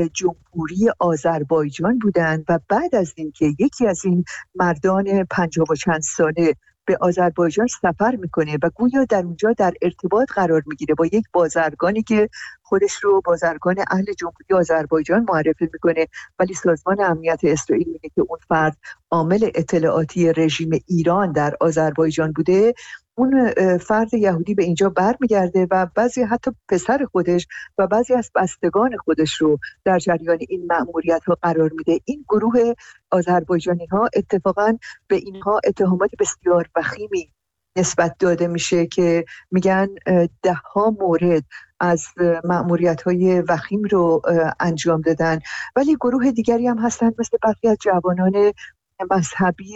جمهوری آذربایجان بودند و بعد از اینکه یکی از این مردان پنجاه و چند ساله به آذربایجان سفر میکنه و گویا در اونجا در ارتباط قرار میگیره با یک بازرگانی که خودش رو بازرگان اهل جمهوری آذربایجان معرفی میکنه، ولی سازمان امنیت اسرائیل میگه که اون فرد عامل اطلاعاتی رژیم ایران در آذربایجان بوده. اون فرد یهودی به اینجا برمیگرده و بعضی حتی پسر خودش و بعضی از بستگان خودش رو در جریان این مأموریت ها قرار میده. این گروه آذربایجانی ها اتفاقا به اینها اتهامات بسیار وخیمی نسبت داده میشه که میگن ده ها مورد از مأموریت های وخیم رو انجام دادن. ولی گروه دیگری هم هستند مثل برخی از جوانان مذهبی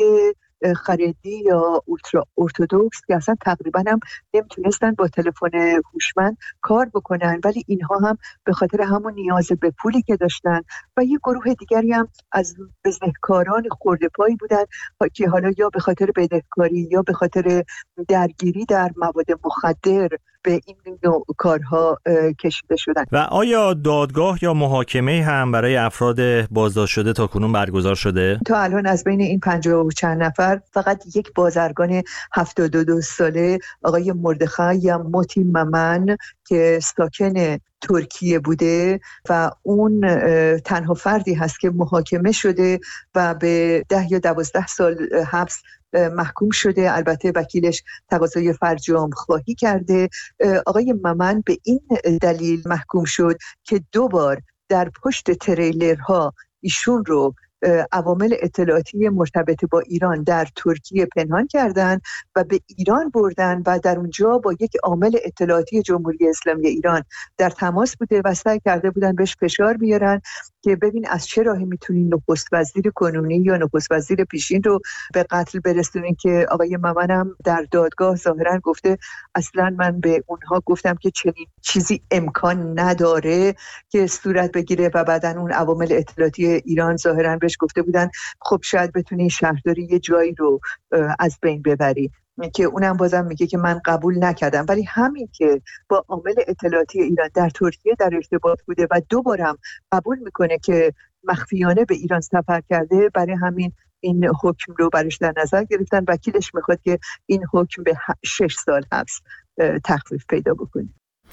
خردی یا اولترا ارتدوکس که اصلا تقریبا هم نمیتونستن با تلفن هوشمند کار بکنن، ولی اینها هم به خاطر همون نیاز به پولی که داشتن. و یه گروه دیگری هم از بزهکاران خرده پایی بودن که حالا یا به خاطر بدهکاری یا به خاطر درگیری در مواد مخدر به این نوع کارها کشیده شدن. و آیا دادگاه یا محاکمه هم برای افراد بازداشت شده تا کنون برگزار شده؟ تا الان از بین این پنجاه و چند نفر فقط یک بازرگان هفتاد و دو ساله، آقای مردخای یا موتی ممن که ساکن ترکیه بوده و اون تنها فردی هست که محاکمه شده و به ده یا دوازده سال حبس محکوم شده. البته وکیلش تقاضای فرجام خواهی کرده. آقای ممن به این دلیل محکوم شد که دو بار در پشت تریلرها ایشون رو عوامل اطلاعاتی مرتبط با ایران در ترکیه پنهان کردند و به ایران بردن و در اونجا با یک عامل اطلاعاتی جمهوری اسلامی ایران در تماس بوده و سعی کرده بودن بهش فشار بیارن که ببین از چه راهی میتونین نخست وزیر کنونی یا نخست وزیر پیشین رو به قتل برسونین، که آقای ممنم در دادگاه ظاهرا گفته اصلا من به اونها گفتم که چنین چیزی امکان نداره که صورت بگیره و بعدن اون عوامل اطلاعاتی ایران ظاهرا بهش گفته بودن خب شاید بتونی شهرداری یه جایی رو از بین ببری، که اونم بازم میگه که من قبول نکردم. ولی همین که با عامل اطلاعاتی ایران در ترکیه در ارتباط بوده و دوبارم قبول میکنه که مخفیانه به ایران سفر کرده، برای همین این حکم رو برش در نظر گرفتن. وکیلش میخواد که این حکم به شش سال حبس تخفیف پیدا بکنه.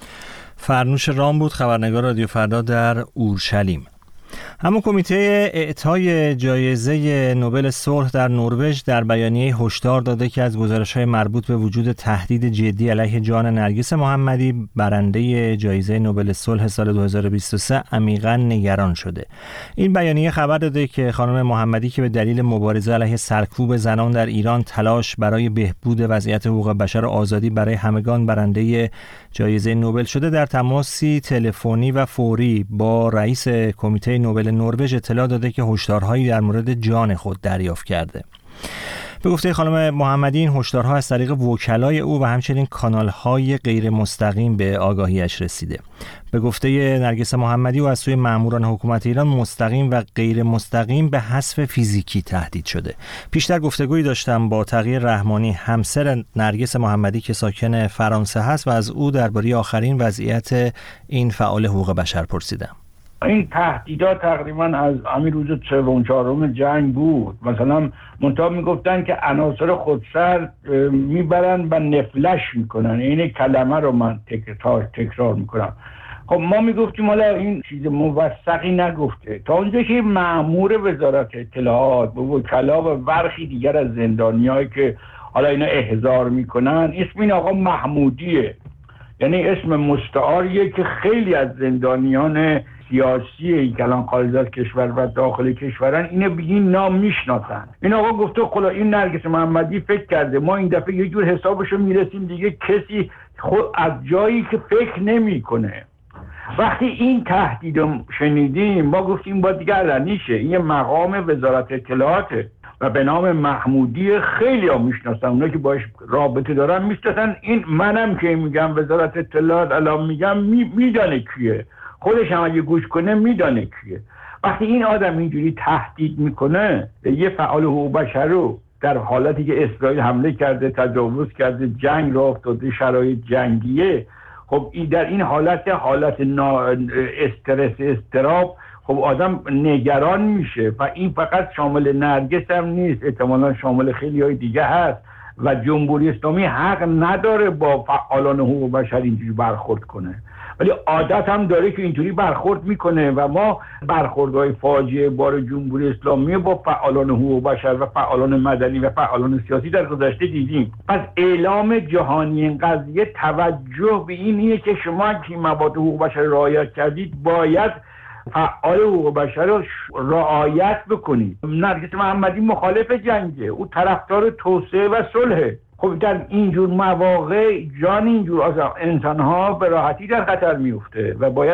فرنوش رام بود، خبرنگار رادیو فردا در اورشلیم. اما کمیته اعطای جایزه نوبل صلح در نروژ در بیانیه هشدار داده که از گزارش‌های مربوط به وجود تهدید جدی علیه جان نرگس محمدی، برنده جایزه نوبل صلح سال دو هزار و بیست و سه، عمیقاً نگران شده. این بیانیه خبر داده که خانم محمدی که به دلیل مبارزه علیه سرکوب زنان در ایران، تلاش برای بهبود وضعیت حقوق بشر و آزادی برای همگان برنده جایزه نوبل شده، در تماسی تلفنی و فوری با رئیس کمیته نوبل نوبل نروژ اطلاع داده که هشدارهایی در مورد جان خود دریافت کرده. به گفته خانم محمدی این هشدارها از طریق وکلای او و همچنین کانال‌های غیر مستقیم به آگاهیش رسیده. به گفته نرگس محمدی او از سوی ماموران حکومت ایران مستقیم و غیر مستقیم به حذف فیزیکی تهدید شده. پیشتر گفتگویی داشتم با تقی رحمانی، همسر نرگس محمدی که ساکن فرانسه هست و از او درباره آخرین وضعیت این فعال حقوق بشر پرسیدم. این تهدیدات تقریبا از همین روز سوم چهارم جنگ بود. مثلا منتها میگفتن که عناصر خودسرد میبرن و نفلش میکنن. این کلمه رو من تکرار تکرار میکنم. خب ما میگفتیم حالا این چیز موثقی نگفته تا اونجا که مأمور وزارت اطلاعات و وکلا و برخی دیگر از زندانیایی که حالا اینا احضار میکنن، اسم این آقا محمودیه، یعنی اسم مستعاریه که خیلی از زندانیان سیاسی که الان خارج از کشور و داخل کشورن اینه بگین نام میشناسن. این آقا گفته خلا این نرگس محمدی فکر کرده ما این دفعه یه جور حسابشو میرسیم دیگه کسی خود از جایی که فکر نمیکنه. وقتی این تهدید رو شنیدیم ما گفتیم با دیگه علنیشه، این مقام وزارت اطلاعاته و به نام محمودی خیلی ها میشناسن، اونا که باش رابطه دارن میشناسن. این منم که میگم وزارت اطلاعات الان میگم می میدانه کیه، خودش هم اگه گوش کنه میدانه کیه. وقتی این آدم اینجوری تهدید میکنه یه فعال حقوق بشر رو در حالتی که اسرائیل حمله کرده، تجاوز کرده، جنگ را افتاده، شرایط جنگیه، خب این در این حالت حالت نا استرس استراب خب آدم نگران میشه و این فقط شامل نرگس هم نیست، احتمالا شامل خیلی های دیگه هست و جمهوری اسلامی حق نداره با فعالان حقوق بشر اینجوری برخورد کنه، ولی عادت هم داره که اینجوری برخورد میکنه و ما برخوردهای فاجعه بار جمهوری اسلامی با فعالان حقوق بشر و فعالان مدنی و فعالان سیاسی در گذشته دیدیم. پس اعلام جهانی این قضیه توجه به اینیه که شما که مواد حقوق بشر رعایت کردید باید فعال حقوق بشر رو رعایت بکنید. نرگس محمدی مخالف جنگه، او طرفدار توسعه و صلحه. خب در اینجور مواقع جان اینجور انسان‌ها به راحتی در خطر میفته و باید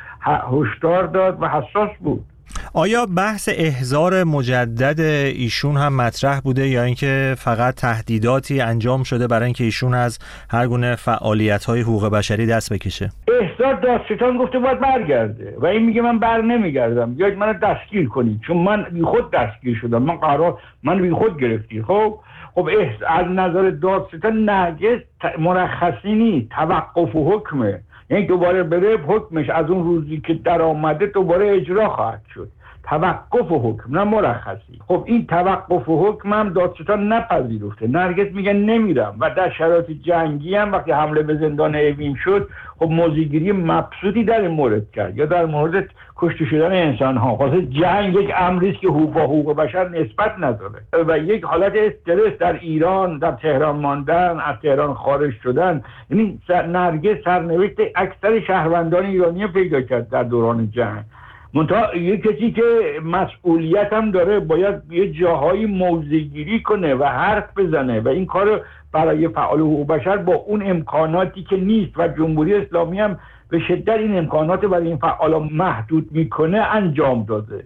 هشدار داد و حساس بود. آیا بحث احضار مجدد ایشون هم مطرح بوده یا اینکه فقط تهدیداتی انجام شده برای اینکه ایشون از هر گونه فعالیت‌های حقوق بشری دست بکشه؟ احضار دادستان گفته باید برگرده و این میگه من بر نمیگردم، بیاید منو دستگیر کنید چون من بی خود دستگیر شدم، من قرار من بی خود گرفتید. خب خب از نظر دادستان نرگس مرخصی نیست، توقف و حکمه، یعنی دوباره بره حکمش از اون روزی که در آمده دوباره اجرا خواهد شد. توقف و حکم نه مرخصی. خب این توقف و حکم هم دادستان نپذیرفته. نرگس میگه نمیرم و در شرایط جنگی هم وقتی حمله به زندان اوین شد خب موضع‌گیری مبسوطی در این مورد کرد یا در مورد کشته شدن انسان ها. خاصه جنگ یک امری است که با حقوق بشر نسبت نداره و یک حالت استرس در ایران، در تهران ماندن، از تهران خارج شدن، یعنی نرگس سرنوشت اکثر شهروندان ایرانی پیدا کرد در دوران جنگ. منتها یک کسی که مسئولیت هم داره باید یه جاهایی موضع‌گیری کنه و حرف بزنه و این کار برای فعال حقوق بشر با اون امکاناتی که نیست و جمهوری اسلامی هم به شدت این امکانات برای این فعالان محدود میکنه انجام داده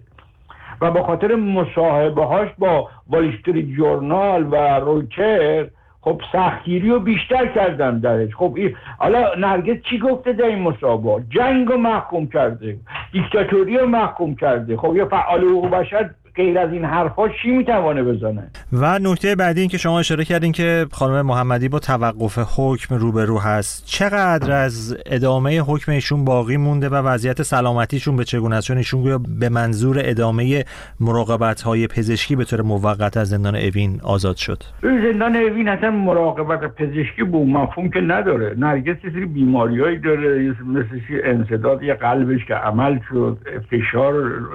و با خاطر مصاحبه هاش با وال استریت جورنال و رویترز خب سختگیری رو بیشتر کردن درش. خب این حالا نرگس چی گفته در این مصاحبه؟ جنگ رو محکوم کرده، دیکتاتوری رو محکوم کرده. خب یه فعال حقوق بشر غیر از این حرفا چی میتونه بزنه؟ و نکته بعدی این که شما اشاره کردین که خانم محمدی با توقف حکم روبرو هست، چقدر از ادامه حکم ایشون باقی مونده و وضعیت سلامتیشون به چگونه است؟ چون ایشون به منظور ادامه مراقبت‌های پزشکی به طور موقت از زندان اوین آزاد شد. زندان اوین اصلا مراقبت پزشکی به مفهوم که نداره. نرگس یه سری بیماریایی داره مثل انسداد یه قلبش که عمل شد، فشار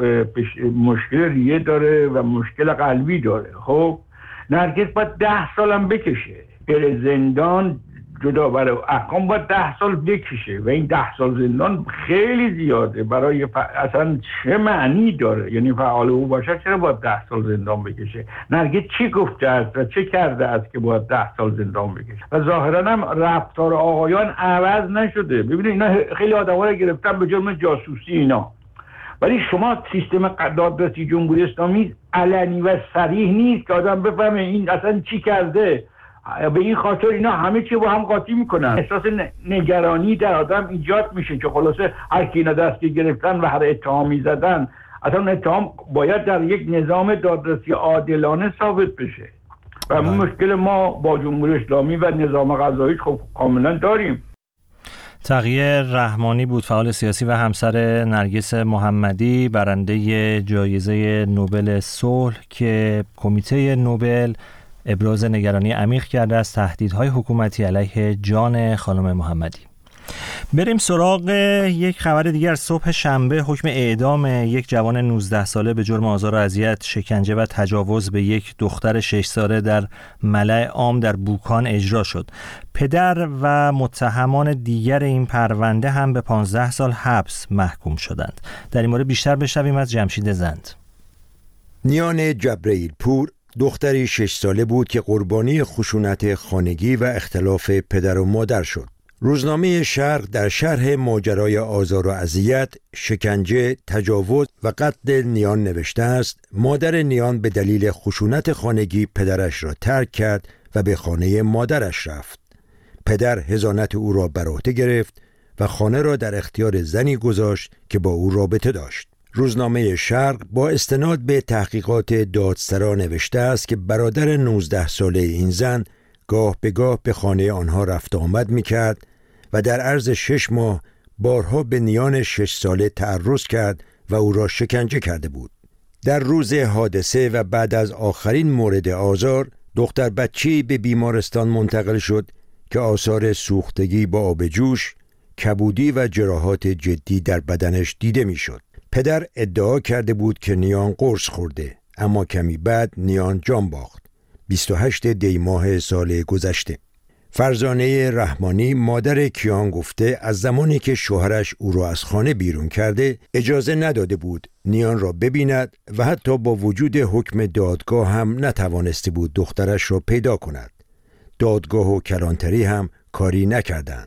مشکل ریه داره و مشکل قلبی داره. خب نرگس باید ده سالم بکشه بره زندان، جدا برای احکام باید ده سال بکشه و این ده سال زندان خیلی زیاده برای ف... اصلا چه معنی داره؟ یعنی فعال حقوق بشر چرا باید ده سال زندان بکشه؟ نرگس چی گفته است و چه کرده است که باید ده سال زندان بکشه؟ و ظاهرا هم رفتار آقایان عوض نشده. ببینید اینا خیلی آدم‌ها رو گرفتن به جرم جاسوسی اینا ولی شما سیستم دادرسی جمهوری اسلامی علنی و صریح نیست که آدم بفهمه این اصلا چی کرده. به این خاطر اینا همه چی با هم قاطی میکنن. احساس نگرانی در آدم ایجاد میشه که خلاصه هر کی اینا دستگیر گرفتن و هر اتهامی زدن، اصلا اتهام باید در یک نظام دادرسی عادلانه ثابت بشه و همون مشکل ما با جمهوری اسلامی و نظام قضایی خب کاملا داریم. تقیه رحمانی بود، فعال سیاسی و همسر نرگس محمدی، برنده جایزه نوبل صلح که کمیته نوبل ابراز نگرانی عمیق کرده از تهدیدهای حکومتی علیه جان خانم محمدی. بریم سراغ یک خبر دیگر. صبح شنبه حکم اعدام یک جوان نوزده ساله به جرم آزار و اذیت، شکنجه و تجاوز به یک دختر شش ساله در ملأ عام در بوکان اجرا شد. پدر و متهمان دیگر این پرونده هم به پانزده سال حبس محکوم شدند. در این مورد بیشتر بشنویم از جمشید زند. نیان جبرئیل پور دختری شش ساله بود که قربانی خشونت خانگی و اختلاف پدر و مادر شد. روزنامه شرق در شرح ماجرای آزار و اذیت، شکنجه، تجاوز و قتل نیان نوشته است: مادر نیان به دلیل خشونت خانگی پدرش را ترک کرد و به خانه مادرش رفت. پدر حضانت او را بر عهده گرفت و خانه را در اختیار زنی گذاشت که با او رابطه داشت. روزنامه شرق با استناد به تحقیقات دادسرا نوشته است که برادر نوزده ساله این زن گاه به گاه به خانه آنها رفت آمد می‌کرد و در عرض شش ماه بارها به نیان شش ساله تعرض کرد و او را شکنجه کرده بود. در روز حادثه و بعد از آخرین مورد آزار، دختر بچه‌ای به بیمارستان منتقل شد که آثار سوختگی با آب جوش، کبودی و جراحات جدی در بدنش دیده می‌شد. پدر ادعا کرده بود که نیان قرص خورده، اما کمی بعد نیان جان باخت. بیست و هشتم دی ماه سال گذشته. فرزانه رحمانی مادر کیان گفته از زمانی که شوهرش او را از خانه بیرون کرده اجازه نداده بود نیان را ببیند و حتی با وجود حکم دادگاه هم نتوانسته بود دخترش را پیدا کند. دادگاه و کلانتری هم کاری نکردند.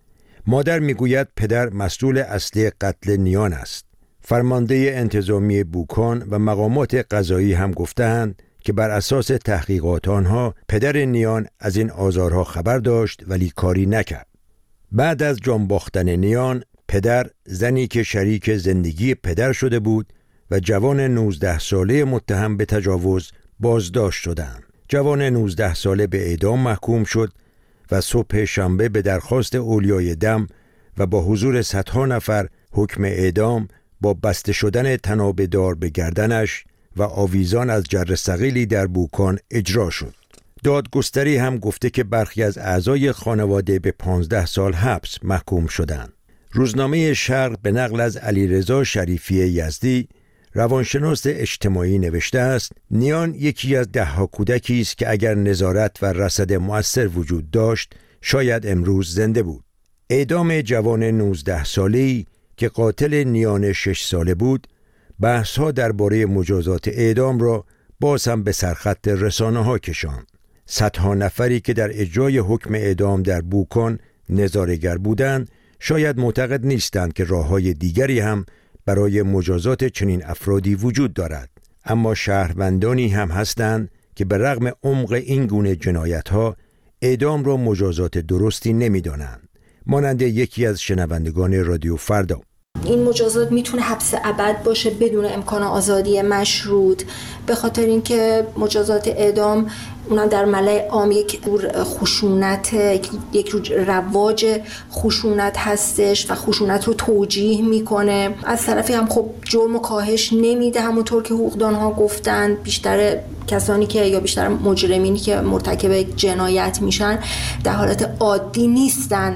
مادر میگوید پدر مسئول اصلی قتل نیان است. فرمانده انتظامی بوکان و مقامات قضایی هم گفتند که بر اساس تحقیقات آنها پدر نیان از این آزارها خبر داشت ولی کاری نکرد. بعد از جان باختن نیان، پدر، زنی که شریک زندگی پدر شده بود و جوان نوزده ساله متهم به تجاوز بازداشت شدند. جوان نوزده ساله به اعدام محکوم شد و صبح شنبه به درخواست اولیای دم و با حضور صدها نفر حکم اعدام با بسته شدن طناب دار به گردنش و آویزان از جره ثقیلی در بوکان اجرا شد. دادگستری هم گفته که برخی از اعضای خانواده به پانزده سال حبس محکوم شدند. روزنامه شرق به نقل از علیرضا شریفی یزدی، روانشناس اجتماعی نوشته است: نیان یکی از ده ها کودکی است که اگر نظارت و رصد مؤثر وجود داشت شاید امروز زنده بود. اعدام جوان نوزده ساله‌ای که قاتل نیان شش ساله بود، بحث‌ها درباره مجازات اعدام را باز هم به سرخط رسانه‌ها کشاند. صدها نفری که در اجرای حکم اعدام در بوکان نظاره‌گر بودند، شاید معتقد نیستند که راه‌های دیگری هم برای مجازات چنین افرادی وجود دارد. اما شهروندانی هم هستند که به رغم عمق این گونه جنایت‌ها اعدام را مجازات درستی نمی‌دانند. مانند یکی از شنوندگان رادیو فردا. این مجازات میتونه حبس ابد باشه بدون امکان آزادی مشروط، به خاطر اینکه مجازات اعدام اونم در ملأ عام یک خشونت، یک رواج خشونت هستش و خشونت رو توجیه میکنه. از طرفی هم خب جرم و کاهش نمیده، همونطور که حقوقدانها گفتن بیشتر کسانی که یا بیشتر مجرمینی که مرتکب جنایت میشن در حالت عادی نیستن،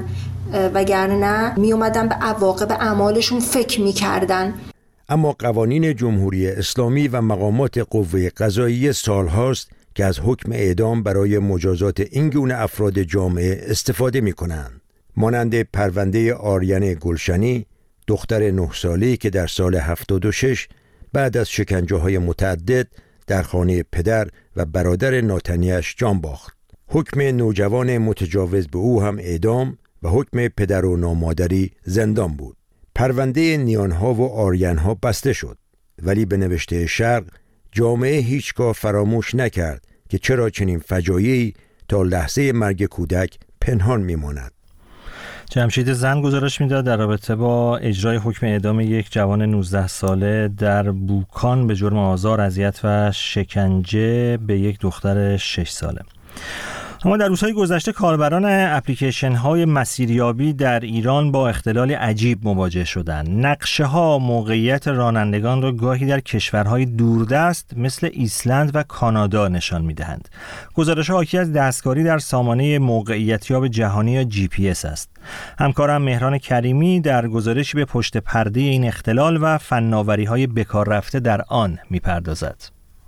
وگرنه می اومدن به عواقب اعمالشون فکر میکردن. اما قوانین جمهوری اسلامی و مقامات قوه قضاییه سالهاست که از حکم اعدام برای مجازات این گونه افراد جامعه استفاده می کنند. مانند پرونده آریان گلشنی، دختر نه ساله‌ای که در سال هفتاد و شش بعد از شکنجه های متعدد در خانه پدر و برادر ناتنیش جان باخت. حکم نوجوان متجاوز به او هم اعدام و حکم پدر و نامادری زندان بود. پرونده نیانها و آریانها بسته شد، ولی به نوشته شرق جامعه هیچگاه فراموش نکرد که چرا چنین فجایعی تا لحظه مرگ کودک پنهان میماند. جمشید زن گزارش میداد در رابطه با اجرای حکم اعدام یک جوان نوزده ساله در بوکان به جرم آزار، اذیت و شکنجه به یک دختر شش ساله. اما در روزهای گذشته کاربران اپلیکیشن های مسیریابی در ایران با اختلال عجیب مواجه شدند. نقشه ها موقعیت رانندگان را گاهی در کشورهای دوردست مثل ایسلند و کانادا نشان میدهند. گزارش ها حاکی از دستکاری در سامانه موقعیتیاب جهانی یا جی پی اس است. همکارم مهران کریمی در گزارشی به پشت پرده این اختلال و فناوری های بکار رفته در آن میپردازد.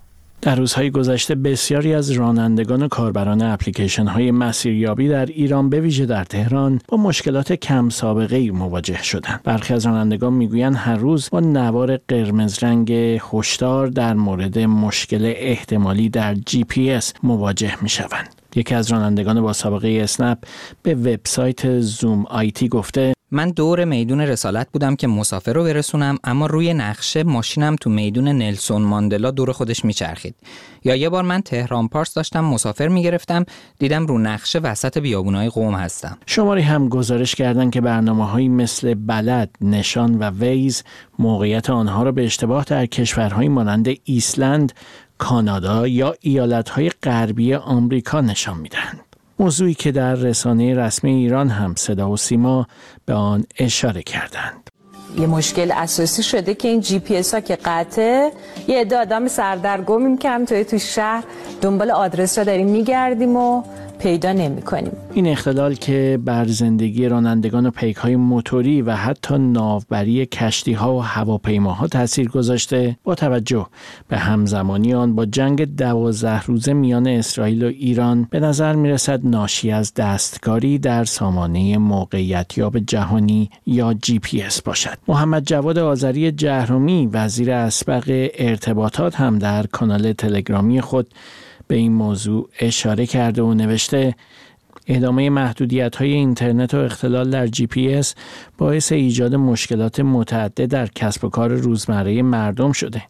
در روزهای گذشته بسیاری از رانندگان و کاربران اپلیکیشن‌های مسیریابی در ایران به ویژه در تهران با مشکلات کم سابقه‌ای مواجه شدند. برخی از رانندگان میگویند هر روز با نوار قرمز رنگ هشدار در مورد مشکل احتمالی در جی پی اس مواجه می‌شوند. یکی از رانندگان با سابقه اسنپ به وبسایت زوم آیتی گفته: من دور میدون رسالت بودم که مسافر رو برسونم، اما روی نقشه ماشینم تو میدون نلسون ماندلا دور خودش میچرخید. یا یه بار من تهران پارس داشتم مسافر میگرفتم، دیدم رو نقشه وسط بیابونای قم هستم. شماری هم گزارش کردن که برنامه‌هایی مثل بلد، نشان و ویز موقعیت آنها را به اشتباه در کشورهایی مانند ایسلند، کانادا یا ایالت‌های غربی آمریکا نشان میدهند. موضوعی که در رسانه رسمی ایران هم صدا و سیما به آن اشاره کردند. یه مشکل اساسی شده که این جی پی اس ها که قطعه، یه عده آدم سردرگم می‌کنیم توی تو شهر دنبال آدرس را داریم میگردیم و پیدا نمی‌کنیم. این اختلال که بر زندگی رانندگان و پیک‌های موتوری و حتی ناوبری کشتی‌ها و هواپیماها تاثیر گذاشته، با توجه به همزمانی آن با جنگ دوازده روزه میان اسرائیل و ایران به نظر می‌رسد ناشی از دستکاری در سامانه موقعیتیاب جهانی یا جی پی اس باشد. محمد جواد آذری جهرمی وزیر اسبق ارتباطات هم در کانال تلگرامی خود به این موضوع اشاره کرده و نوشته: ادامه محدودیت‌های اینترنت و اختلال در جی پی اس باعث ایجاد مشکلات متعدد در کسب و کار روزمره مردم شده.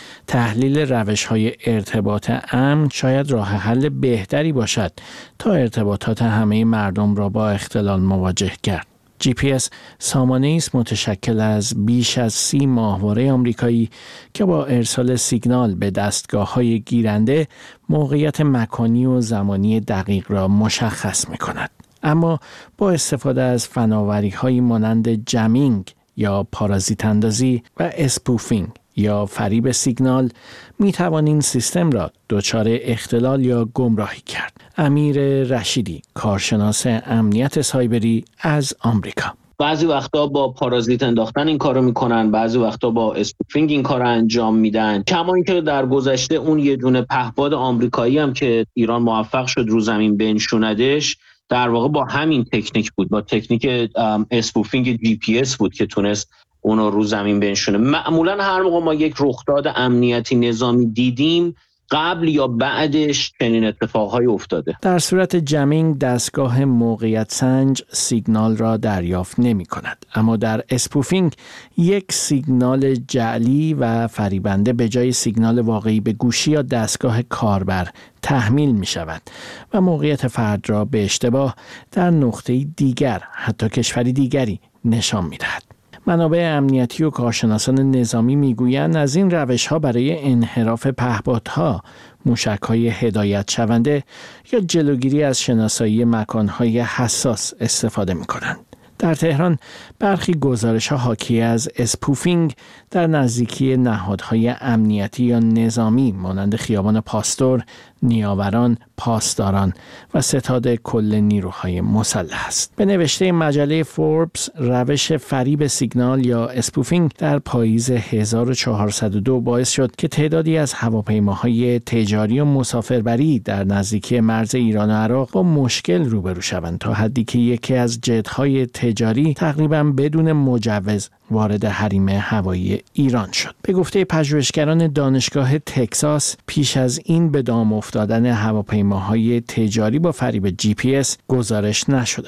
تحلیل روش‌های ارتباط امن شاید راه حل بهتری باشد تا ارتباطات همه مردم را با اختلال مواجه کرد. جی پی اس سامانه‌ای است متشکل از بیش از سی ماهواره آمریکایی که با ارسال سیگنال به دستگاه‌های گیرنده موقعیت مکانی و زمانی دقیق را مشخص می‌کند. اما با استفاده از فناوری‌هایی مانند جمینگ یا پارازیت اندازی و اسپوفینگ یا فریب سیگنال می توان این سیستم را دچار اختلال یا گمراهی کرد. امیر رشیدی، کارشناس امنیت سایبری از آمریکا: بعضی وقتا با پارازیت انداختن این کارو میکنن، بعضی وقتا با اسپوفینگ این کارو انجام میدن. کما اینکه در گذشته اون یه دونه پهپاد آمریکایی هم که ایران موفق شد رو زمین بنشوندش، در واقع با همین تکنیک بود، با تکنیک اسپوفینگ جی پی اس بود که تونست اونو رو زمین بنشونه. معمولا هر موقع ما یک رخداد امنیتی نظامی دیدیم، قبل یا بعدش چنین اتفاقهایی افتاده. در صورت جمینگ دستگاه موقعیت سنج سیگنال را دریافت نمی کند، اما در اسپوفینگ یک سیگنال جعلی و فریبنده به جای سیگنال واقعی به گوشی یا دستگاه کاربر تحمیل می شود و موقعیت فرد را به اشتباه در نقطه دیگر، حتی کشوری دیگری نشان می دهد. منابع امنیتی و کارشناسان نظامی میگویند از این روش‌ها برای انحراف پهپادها، موشک‌های هدایت شونده یا جلوگیری از شناسایی مکان‌های حساس استفاده می‌کنند. در تهران برخی گزارش‌ها حاکی از اسپوفینگ در نزدیکی نهادهای امنیتی یا نظامی مانند خیابان پاستور، نیاوران، پاسداران و ستاد کل نیروهای مسلح است. به نوشته مجله فوربس، روش فریب سیگنال یا اسپوفینگ در پاییز هزار و چهارصد و دو باعث شد که تعدادی از هواپیماهای تجاری و مسافربری در نزدیکی مرز ایران و عراق با مشکل روبرو شوند، تا حدی که یکی از جت‌های تجاری تقریباً بدون مجوز وارد حریم هوایی ایران شد. به گفته پژوهشگران دانشگاه تگزاس، پیش از این به دام افتادن هواپیماهای تجاری با فریب جی پی اس گزارش نشده بود.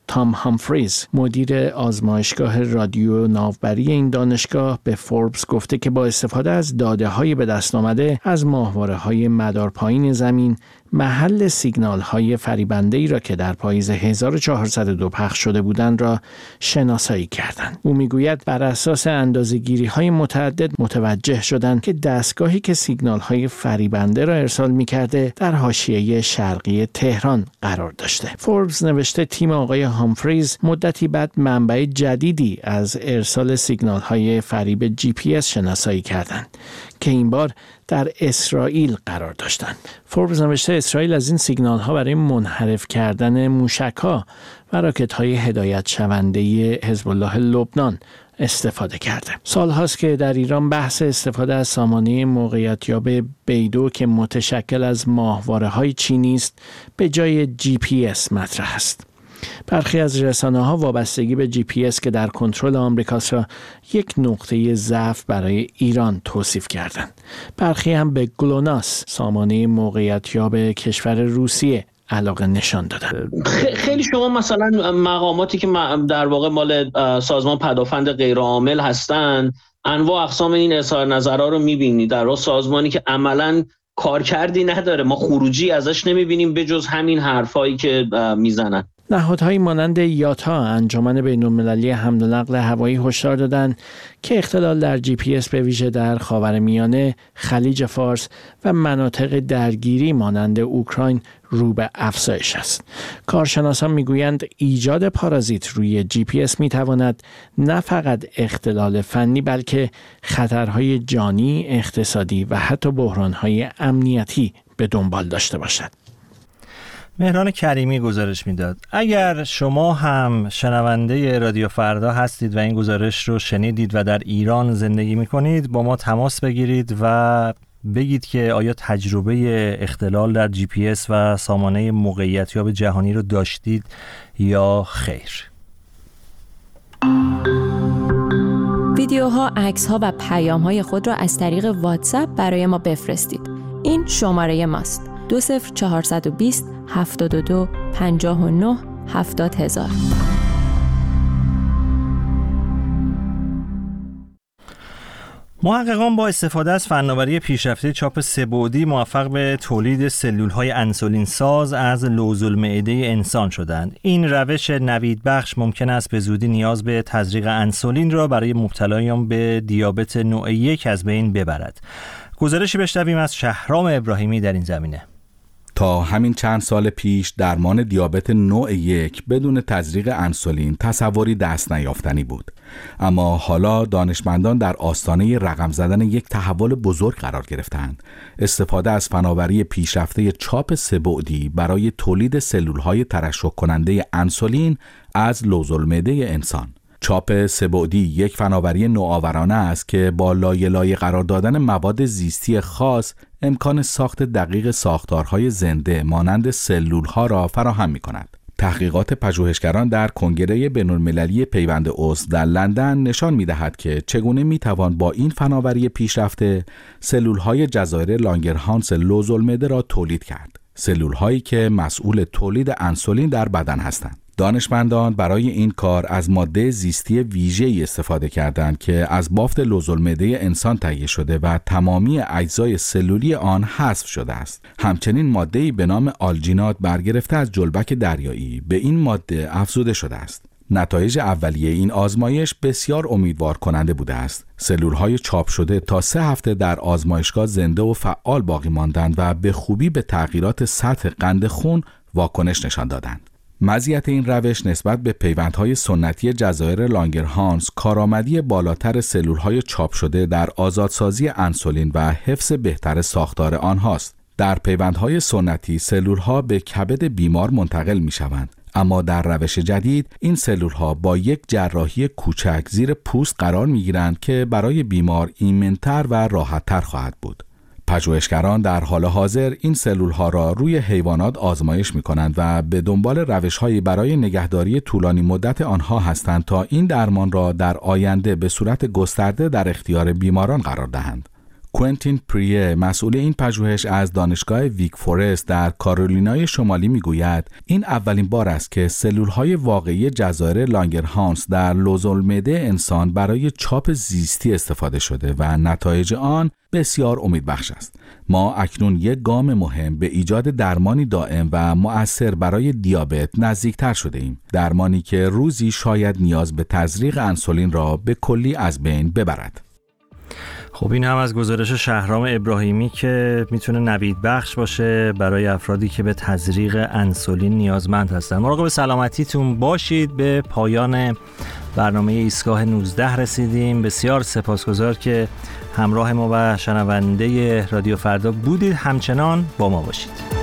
تام هامفریز مدیر آزمایشگاه رادیو ناوبری این دانشگاه به فوربس گفته که با استفاده از داده‌های به دست آمده از ماهواره‌های مدارپایین زمین محل سیگنال‌های فریبنده‌ای را که در پاییز هزار و چهارصد و دو پخش شده بودند را شناسایی کردند. او میگوید بر اساس اندازه‌گیری‌های متعدد متوجه شدند که دستگاهی که سیگنال‌های فریبنده را ارسال می‌کرده در حاشیه شرقی تهران قرار داشته. فوربس نوشته تیم آقای هامفریز مدتی بعد منبع جدیدی از ارسال سیگنال‌های فریب جی پی اس شناسایی کردند که این بار در اسرائیل قرار داشتند. فوربس نوشته اسرائیل از این سیگنال ها برای منحرف کردن موشک ها و راکت های هدایت شونده حزب الله لبنان استفاده کرده. سال هاست که در ایران بحث استفاده از سامانه موقعیتیاب بیدو که متشکل از ماهواره های چینی است به جای جی پی اس مطرح است. برخی از رسانه‌ها وابستگی به جی پی اس که در کنترل آمریکاست را یک نقطه ضعف برای ایران توصیف کردند. برخی هم به گلوناس سامانه موقعیتیاب کشور روسیه علاقه نشان دادن. خیلی شما مثلا مقاماتی که در واقع مال سازمان پدافند غیرعامل هستند انواع اقسام این اظهار نظرها رو می‌بینید در راست سازمانی که عملاً کارکردی نداره، ما خروجی ازش نمی‌بینیم به جز همین حرفایی که میزنن. نهادهایی مانند یاتا انجمن بین‌المللی حمل و نقل هوایی هشدار دادند که اختلال در جی پی اس به ویژه در خاورمیانه، خلیج فارس و مناطق درگیری مانند اوکراین رو به افزایش است. کارشناسان میگویند ایجاد پارازیت روی جی پی اس میتواند نه فقط اختلال فنی بلکه خطرهای جانی، اقتصادی و حتی بحرانهای امنیتی به دنبال داشته باشد. مهران کریمی گزارش میداد. اگر شما هم شنونده رادیو فردا هستید و این گزارش رو شنیدید و در ایران زندگی میکنید با ما تماس بگیرید و بگید که آیا تجربه اختلال در جی پی اس و سامانه موقعیتیاب جهانی رو داشتید یا خیر. ویدیوها، عکس‌ها و پیام‌های خود را از طریق واتساپ برای ما بفرستید. این شماره ماست: دو صفر چهارصد و بیست هفتاد و دو پنجاه و نه هفتاد هزار. محققان با استفاده از فناوری پیشرفته چاپ سه‌بعدی موفق به تولید سلول‌های انسولین ساز از لوزالمعده انسان شدند. این روش نویدبخش ممکن است به زودی نیاز به تزریق انسولین را برای مبتلایان به دیابت نوع یک از بین ببرد. گزارشی بشنویم از شهرام ابراهیمی در این زمینه. تا همین چند سال پیش درمان دیابت نوع یک بدون تزریق انسولین تصوری دست نیافتنی بود. اما حالا دانشمندان در آستانه رقم زدن یک تحول بزرگ قرار گرفتند. استفاده از فناوری پیشرفته چاپ سه‌بعدی برای تولید سلول‌های ترشح کننده انسولین از لوزالمعده انسان. چاپ سه‌بعدی یک فناوری نوآورانه است که با لایه لایه قرار دادن مواد زیستی خاص امکان ساخت دقیق ساختارهای زنده مانند سلول‌ها را فراهم می‌کند. تحقیقات پژوهشگران در کنگره بین‌المللی پیوند عضو در لندن نشان می‌دهد که چگونه می‌توان با این فناوری پیشرفته سلول‌های جزایر لانگرهانس لوزالمعده را تولید کرد. سلول‌هایی که مسئول تولید انسولین در بدن هستند. دانشمندان برای این کار از ماده زیستی ویژه‌ای استفاده کردند که از بافت لوزالمعده انسان تهیه شده و تمامی اجزای سلولی آن حذف شده است. همچنین ماده‌ای به نام آلژینات برگرفته از جلبک دریایی به این ماده افزوده شده است. نتایج اولیه این آزمایش بسیار امیدوار کننده بوده است. سلول‌های چاپ شده تا سه هفته در آزمایشگاه زنده و فعال باقی ماندند و به خوبی به تغییرات سطح قند خون واکنش نشان دادند. مزیت این روش نسبت به پیوندهای سنتی جزایر لانگرهانس کارآمدی بالاتر سلول‌های چاپ شده در آزادسازی انسولین و حفظ بهتر ساختار آنهاست. در پیوندهای سنتی سلول‌ها به کبد بیمار منتقل می‌شوند، اما در روش جدید این سلول‌ها با یک جراحی کوچک زیر پوست قرار می‌گیرند که برای بیمار ایمن‌تر و راحت‌تر خواهد بود. پژوهشگران در حال حاضر این سلول‌ها را روی حیوانات آزمایش می‌کنند و به دنبال روش‌هایی برای نگهداری طولانی مدت آنها هستند تا این درمان را در آینده به صورت گسترده در اختیار بیماران قرار دهند. کوئنتین پریه مسئول این پژوهش از دانشگاه ویک فورست در کارولینای شمالی میگوید این اولین بار است که سلول‌های واقعی جزایر لانگرهانس در لوزالمعده انسان برای چاپ زیستی استفاده شده و نتایج آن بسیار امیدبخش است. ما اکنون یک گام مهم به ایجاد درمانی دائم و مؤثر برای دیابت نزدیکتر شده ایم. درمانی که روزی شاید نیاز به تزریق انسولین را به کلی از بین ببرد. خب این هم از گزارش شهرام ابراهیمی که میتونه نوید بخش باشه برای افرادی که به تزریق انسولین نیازمند هستن. مراقب سلامتیتون باشید. به پایان برنامه ایستگاه نوزده رسیدیم. بسیار سپاسگزار که همراه ما و شنونده رادیو فردا بودید. همچنان با ما باشید.